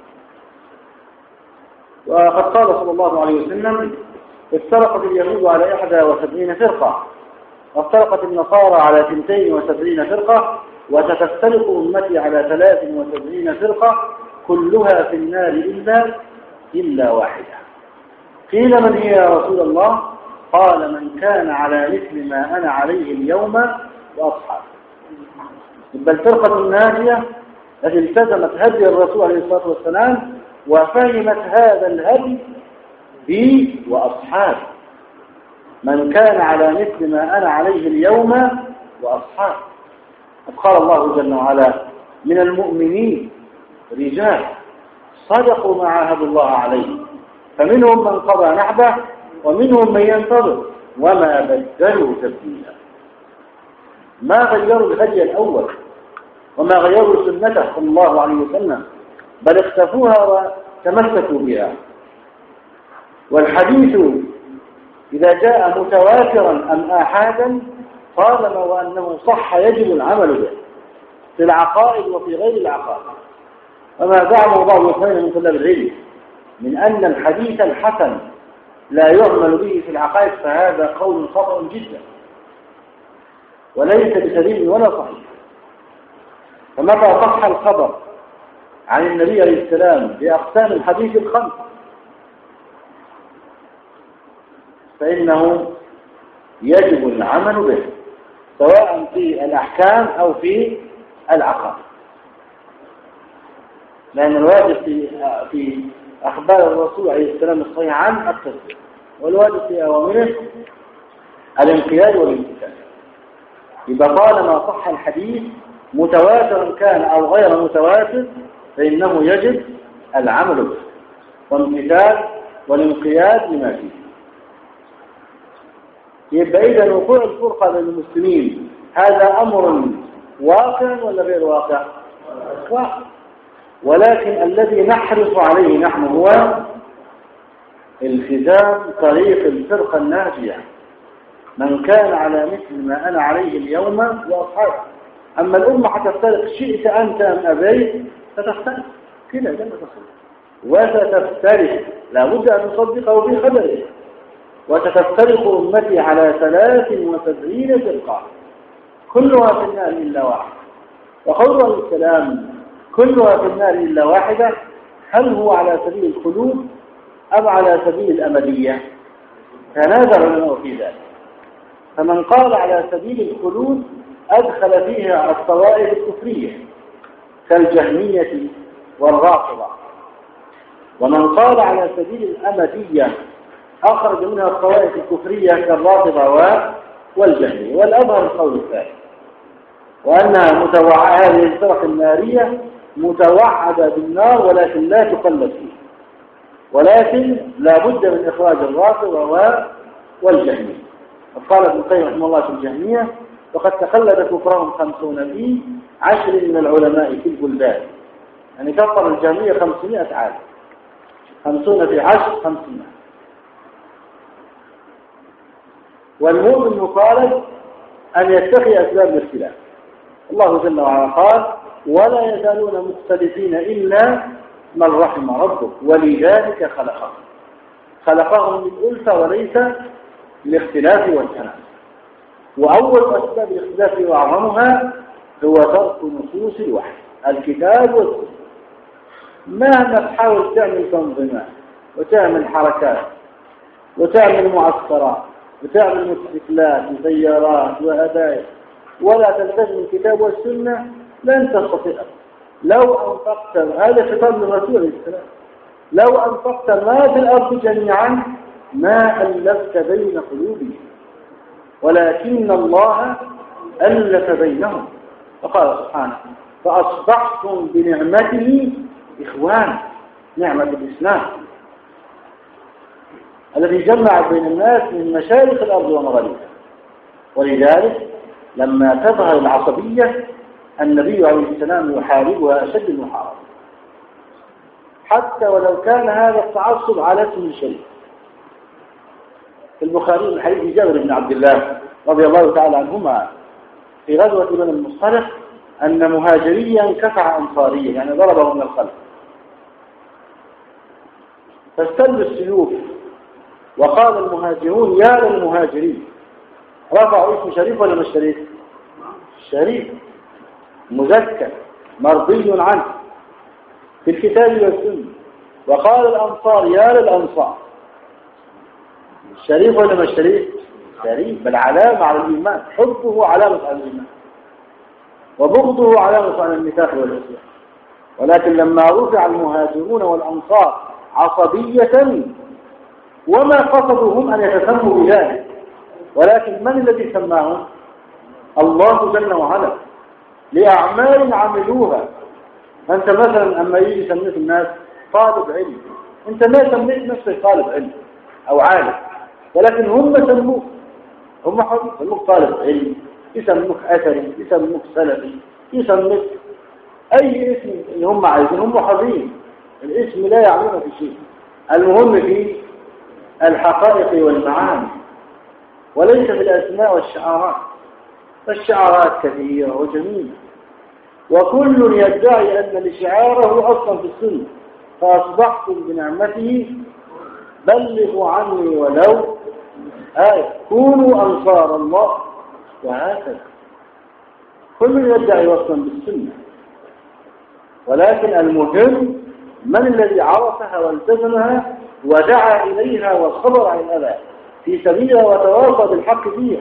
S2: وقد قال صلى الله عليه وسلم: افترقت اليهود على إحدى وسبعين فرقة، وافترقت النصارى على اثنتين وسبعين فرقة، وستفترق أمتي على ثلاث وسبعين فرقة كلها في النار إلا إلا واحدة. قيل: من هي يا رسول الله؟ قال: من كان على مثل ما أنا عليه اليوم وأصحابي. بل الفرقة الناجية التي التزمت هدي الرسول عليه الصلاة والسلام وفهمت هذا الهدي بي وأصحابي. من كان على مثل ما أنا عليه اليوم وأصحابي. قال الله جل وعلا: من المؤمنين رجال صدقوا ما عاهدوا الله عليه، فمنهم من قضى نحبه ومنهم من ينتظر وما بدلوا تبديلا. ما غيروا الهدي الأول وما غيروا سنته صلى الله عليه وسلم، بل اختفوها وتمسكوا بها. والحديث إذا جاء متواترا أم آحادا طالما وأنه صح يجب العمل به في العقائد وفي غير العقائد. وما زعمه بعض الاخوان من طلاب العلم من أن الحديث الحسن لا يعمل به في العقائد فهذا قول خطأ جدا وليس بسليم ولا صحيح. فمتى صح الخبر عن النبي عليه السلام بأقسام الحديث الخمس فإنه يجب العمل به سواء في الأحكام أو في العقائد، لأن الواجب في في أخبار الرسول عليه السلام الصحيح عن التصديق، والواجب في أوامره الانقياد والامتثال. إذا طالما صح الحديث متواترا كان أو غير متواتر فإنه يجب العمل به والامتثال والانقياد لما فيه. يبقى إذا وقوع الفرقة بين المسلمين هذا أمر واقع ولا غير واقع؟ واقع. ولكن الذي نحرص عليه نحن هو التزام طريق الفرقة الناجية، من كان على مثل ما أنا عليه اليوم وأصحابه. أما الأمة حتفترق شئت أنت أم أبيت ستفترق كده لما تصل وستفترق لا بد أن نصدقه بخبره. وستفترق أمتي على ثلاث وسبعين فرقة كلها في النار إلا واحدة. وقوله الكلام كلها في النار إلا واحدة، هل هو على سبيل الخلود أم على سبيل الأمدية؟ تنازع العلماء في ذلك. فمن قال على سبيل الخلود أدخل فيها الطوائف الكفرية كالجهمية والرافضة، ومن قال على سبيل الأمدية أخرج منها الطوائف الكفرية كالرافضة والجهمية. والأظهر القول الثاني، وأنها متوعدة، هذه الفرق النارية متوعدة بالنار ولكن لا تقلد فيه، ولكن لا بد من إخراج الرافضة والجهمية. قال ابن القيم رحمه الله في الجهمية: وقد تقلد كفرهم خمسون في عشر من العلماء في البلدان. يعني كفر الجهمية خمسمائة عام، خمسون في عشر خمسمائة. والمؤمن مطالب أن يتقي أسباب الاختلاف. الله جل وعلا قال: ولا يزالون مختلفين إلا من رحم ربك ولذلك خلقهم. خلقهم للألفة وليس للاختلاف والتنافس. وأول أسباب الاختلاف وأعظمها هو ترك نصوص الوحي، الكتاب والسنة. مهما تحاول تعمل تنظيمات وتعمل حركات وتعمل معسكرات وتعمل موتوسيكلات وسيارات وهدايا ولا تلتزم الكتاب والسنة لن تستطيع. لو أنفقت، هذا خطاب للرسول عليه السلام، لو أنفقت ما في الأرض جميعا ما ألفت بين قلوبهم ولكن الله ألف بينهم. فقال سبحانه: فأصبحتم بنعمته إخوان. نعمة الإسلام الذي جمع بين الناس من مشارق الأرض ومغاربها. ولذلك لما تظهر العصبية النبي عليه السلام يحاربها أشد المحاربة، حتى ولو كان هذا التعصب على اسم الشريف. في البخاري من حديث جابر بن عبد الله رضي الله تعالى عنهما في غزوة بني المصطلق أن مهاجريا كفع أنصاريا، يعني ضربه من الخلف، فاستلوا السيوف وقال المهاجرون: يا للمهاجرين. رفعوا اسم شريف ولا مش شريف؟ شريف مزكى مرضي عنه في الكتاب والسنة. وقال الأنصار: يا للأنصار. شريف ولا مش شريف؟ شريف، بل علامة على الإيمان. حبه علامة على الإيمان وبغضه علامة على النفاق والعصيان. ولكن لما رفع المهاجرون والأنصار عصبية، وما قصدوا هم أن يتسموا بذلك، ولكن من الذي سماهم؟ الله جل وعلا، لأعمال عملوها. أنت مثلا أما يجي يسميك الناس طالب علم، أنت ما سميت نفسك طالب علم أو عالم، ولكن هم سموك، هم حبيب يسموك طالب علم، يسموك أثري، يسموك سلفي، يسموك أي اسم اللي هم عايزين. هم حبيب، الاسم لا يعنينا في شيء، المهم في الحقائق والمعاني وليس في الأسماء والشعارات. فالشعارات كثيرة وجميلة، وكل يدعي أن لشعاره أصلا في السنة. فأصبحتم بنعمته بلغوا عني ولو آية، كونوا أنصار الله، وهكذا. كل يدعي أصلا بالسنة، ولكن المهم من الذي عرفها والتزمها ودعا إليها والصبر عن الأذى في سبيلها وتواصى بالحق فيها.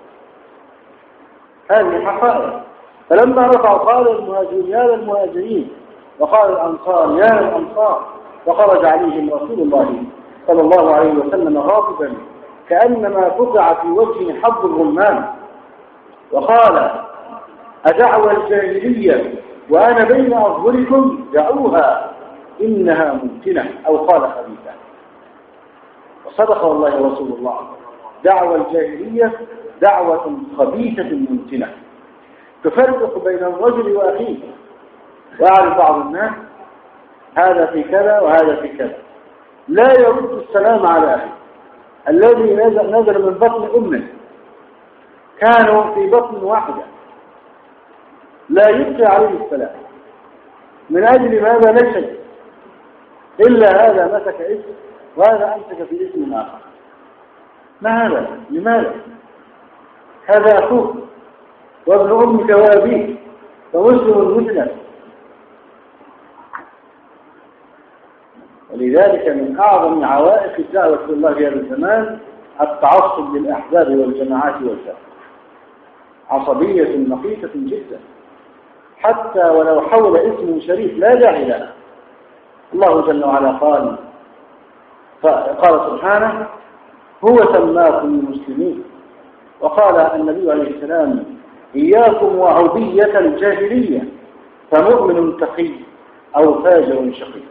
S2: هذه حقائق. فلما رفعوا قال المهاجرين: يا للمهاجرين، وقال الأنصار: يا للأنصار. وخرج عليهم رسول الله صلى الله عليه وسلم غاضبا كأنما فقع في وجهه حظ الرمان، وقال: أدعوى الجاهلية وأنا بين أظهركم؟ دعوها إنها ممكنة، أو قال خبيثة. وصدق والله رسول الله، دعوى الجاهلية دعوة خبيثة ممكنة تفرق بين الرجل وأخيه. ويعرف بعض الناس هذا في كذا وهذا في كذا، لا يرد السلام على أخيه الذي نزل, نزل من بطن أمه، كانوا في بطن واحدة، لا يبقي عليه السلام. من أجل ماذا؟ لا شيء إلا هذا مسك اسم وهذا أمسك في اسم آخر. ما هذا؟ لماذا؟ هذا أخوك وابن أمك وأبيك ومسلم مثلك. ولذلك من أعظم عوائق الدعوة إلى الله في هذا الزمان التعصب للأحزاب والجماعات والفرق، عصبية نقيصة جدا، حتى ولو حول اسم شريف لا داعي له. الله جل وعلا قال قال سبحانه: هو سماكم المسلمين. وقال النبي عليه السلام: إياكم وعبية الجاهلية، فمؤمن تقي أو فاجر شقي.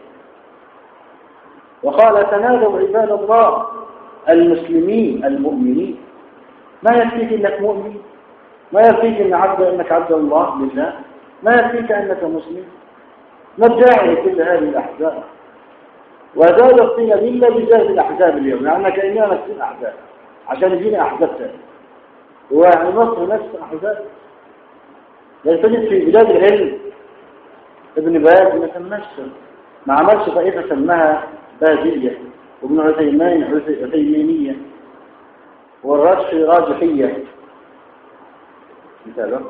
S2: وقال: تنادوا عباد الله المسلمين المؤمنين. ما يكفيك انك مؤمن، ما يكفيك ان عبد انك عبد الله لله، ما يكفيك انك مسلم. ما الداعي لكل هذه الاحزاب؟ وزاد الطين بالله بزاد الاحزاب اليوم، يعني كاننا نفس احزاب عشان يجينا احزاب ثانيه. ويعني مصر نفس احزاب. لا تجد في بلاد العلم ابن باز ما سماش، ما عملش طائفه سماها بازية، وابن عثيمين عثيمينية، والرجح راجحية. مثاله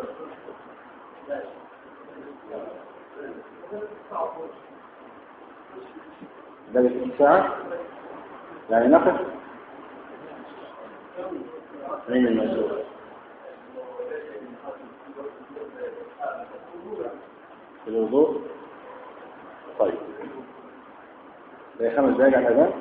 S2: ذلك الساعة يعني نقف عين المسؤول. في الوضوء طيب خمس دقائق على هذا.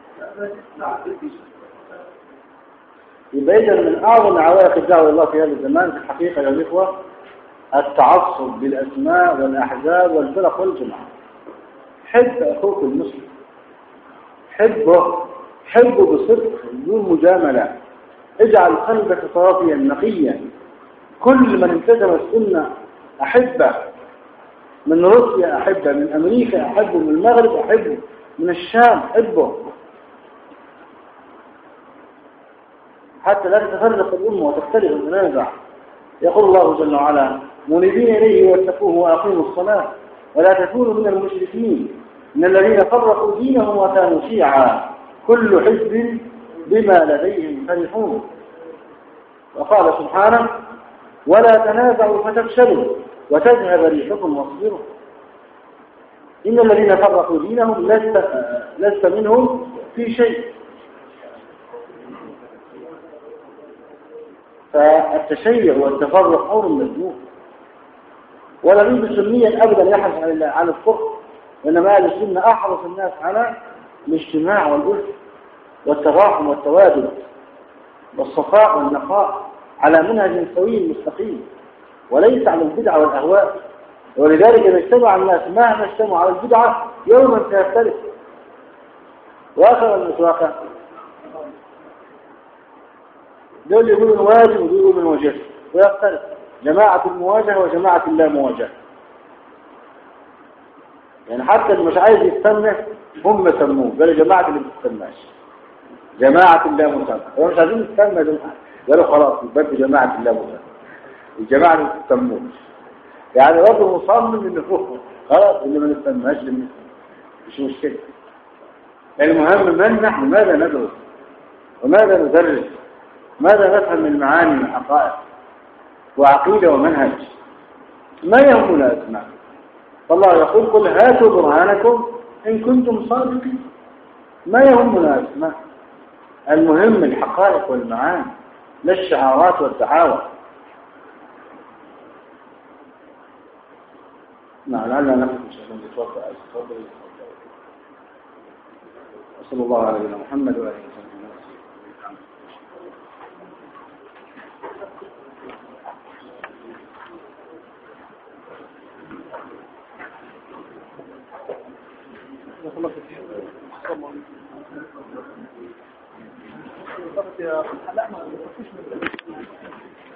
S2: يبقى إذا من أعظم عوائق الدعوة الله في هذا الزمان في الحقيقة يا الإخوة التعصب بالأسماء والأحزاب والفرق والجماعات. حب أخوك المسلم، حبه حبه بصدق بدون مجاملة. اجعل قلبك صافيا نقيا. كل من التزم السنة أحبه، من روسيا أحبه، من أمريكا أحبه، من المغرب أحبه، من الشام حبه، حتى لا تتفرق الأمة وتختلف وتنازع. يقول الله جل وعلا: منيبين إليه واتقوه وأقيموا الصلاة ولا تكونوا من المشركين من الذين فرقوا دينهم وكانوا شيعا كل حزب بما لديهم فرحون. وقال سبحانه: ولا تنازعوا فتفشلوا وتذهب ريحكم واصبروا إن الذين فرقوا دينهم لست, لست منهم في شيء. فالتشيع والتفرق أمر مذموم، ولا يوجد سنيا أبدا يحرص على الفرق، وإنما أهل السنة أحرص الناس على الاجتماع والألف والتراحم والتوادد والصفاء والنقاء على منهج سوي مستقيم، وليس على البدع والأهواء. ولذلك إذا اجتمع الناس مهما اجتمعوا على البدعة يوما سيختلف. وآخر المسواقة دول يقولوا الواجب ويقولوا من وجه ويختلف، جماعة المواجهة وجماعة اللا مواجهة. يعني حتى اللي مش عايز يستنى هم سموه، قالوا جماعة اللي ما بتستناش، جماعة اللا مسمى. هم مش عايزين يستنى دول، قالوا خلاص يبقى جماعة اللا مسمى، الجماعة اللي ما بتستنوش. يعني رجل مصمم ان فوق خلاص اللي ما نستناش اللي مش مشكلة. المهم من نحن، ماذا ندرس وماذا ندرس، ماذا نفهم من المعاني والحقائق وعقيدة ومنهج. ما يهمنا أسماء. فالله يقول: قل هاتوا برهانكم إن كنتم صادقين. ما يهمنا أسماء، المهم الحقائق والمعاني لا الشعارات والدعاوى. نعم لعلنا نحن إن شاء الله نتوضأ. تفضل. وصلى الله على نبينا محمد وآله وصحبه وسلم. لا ما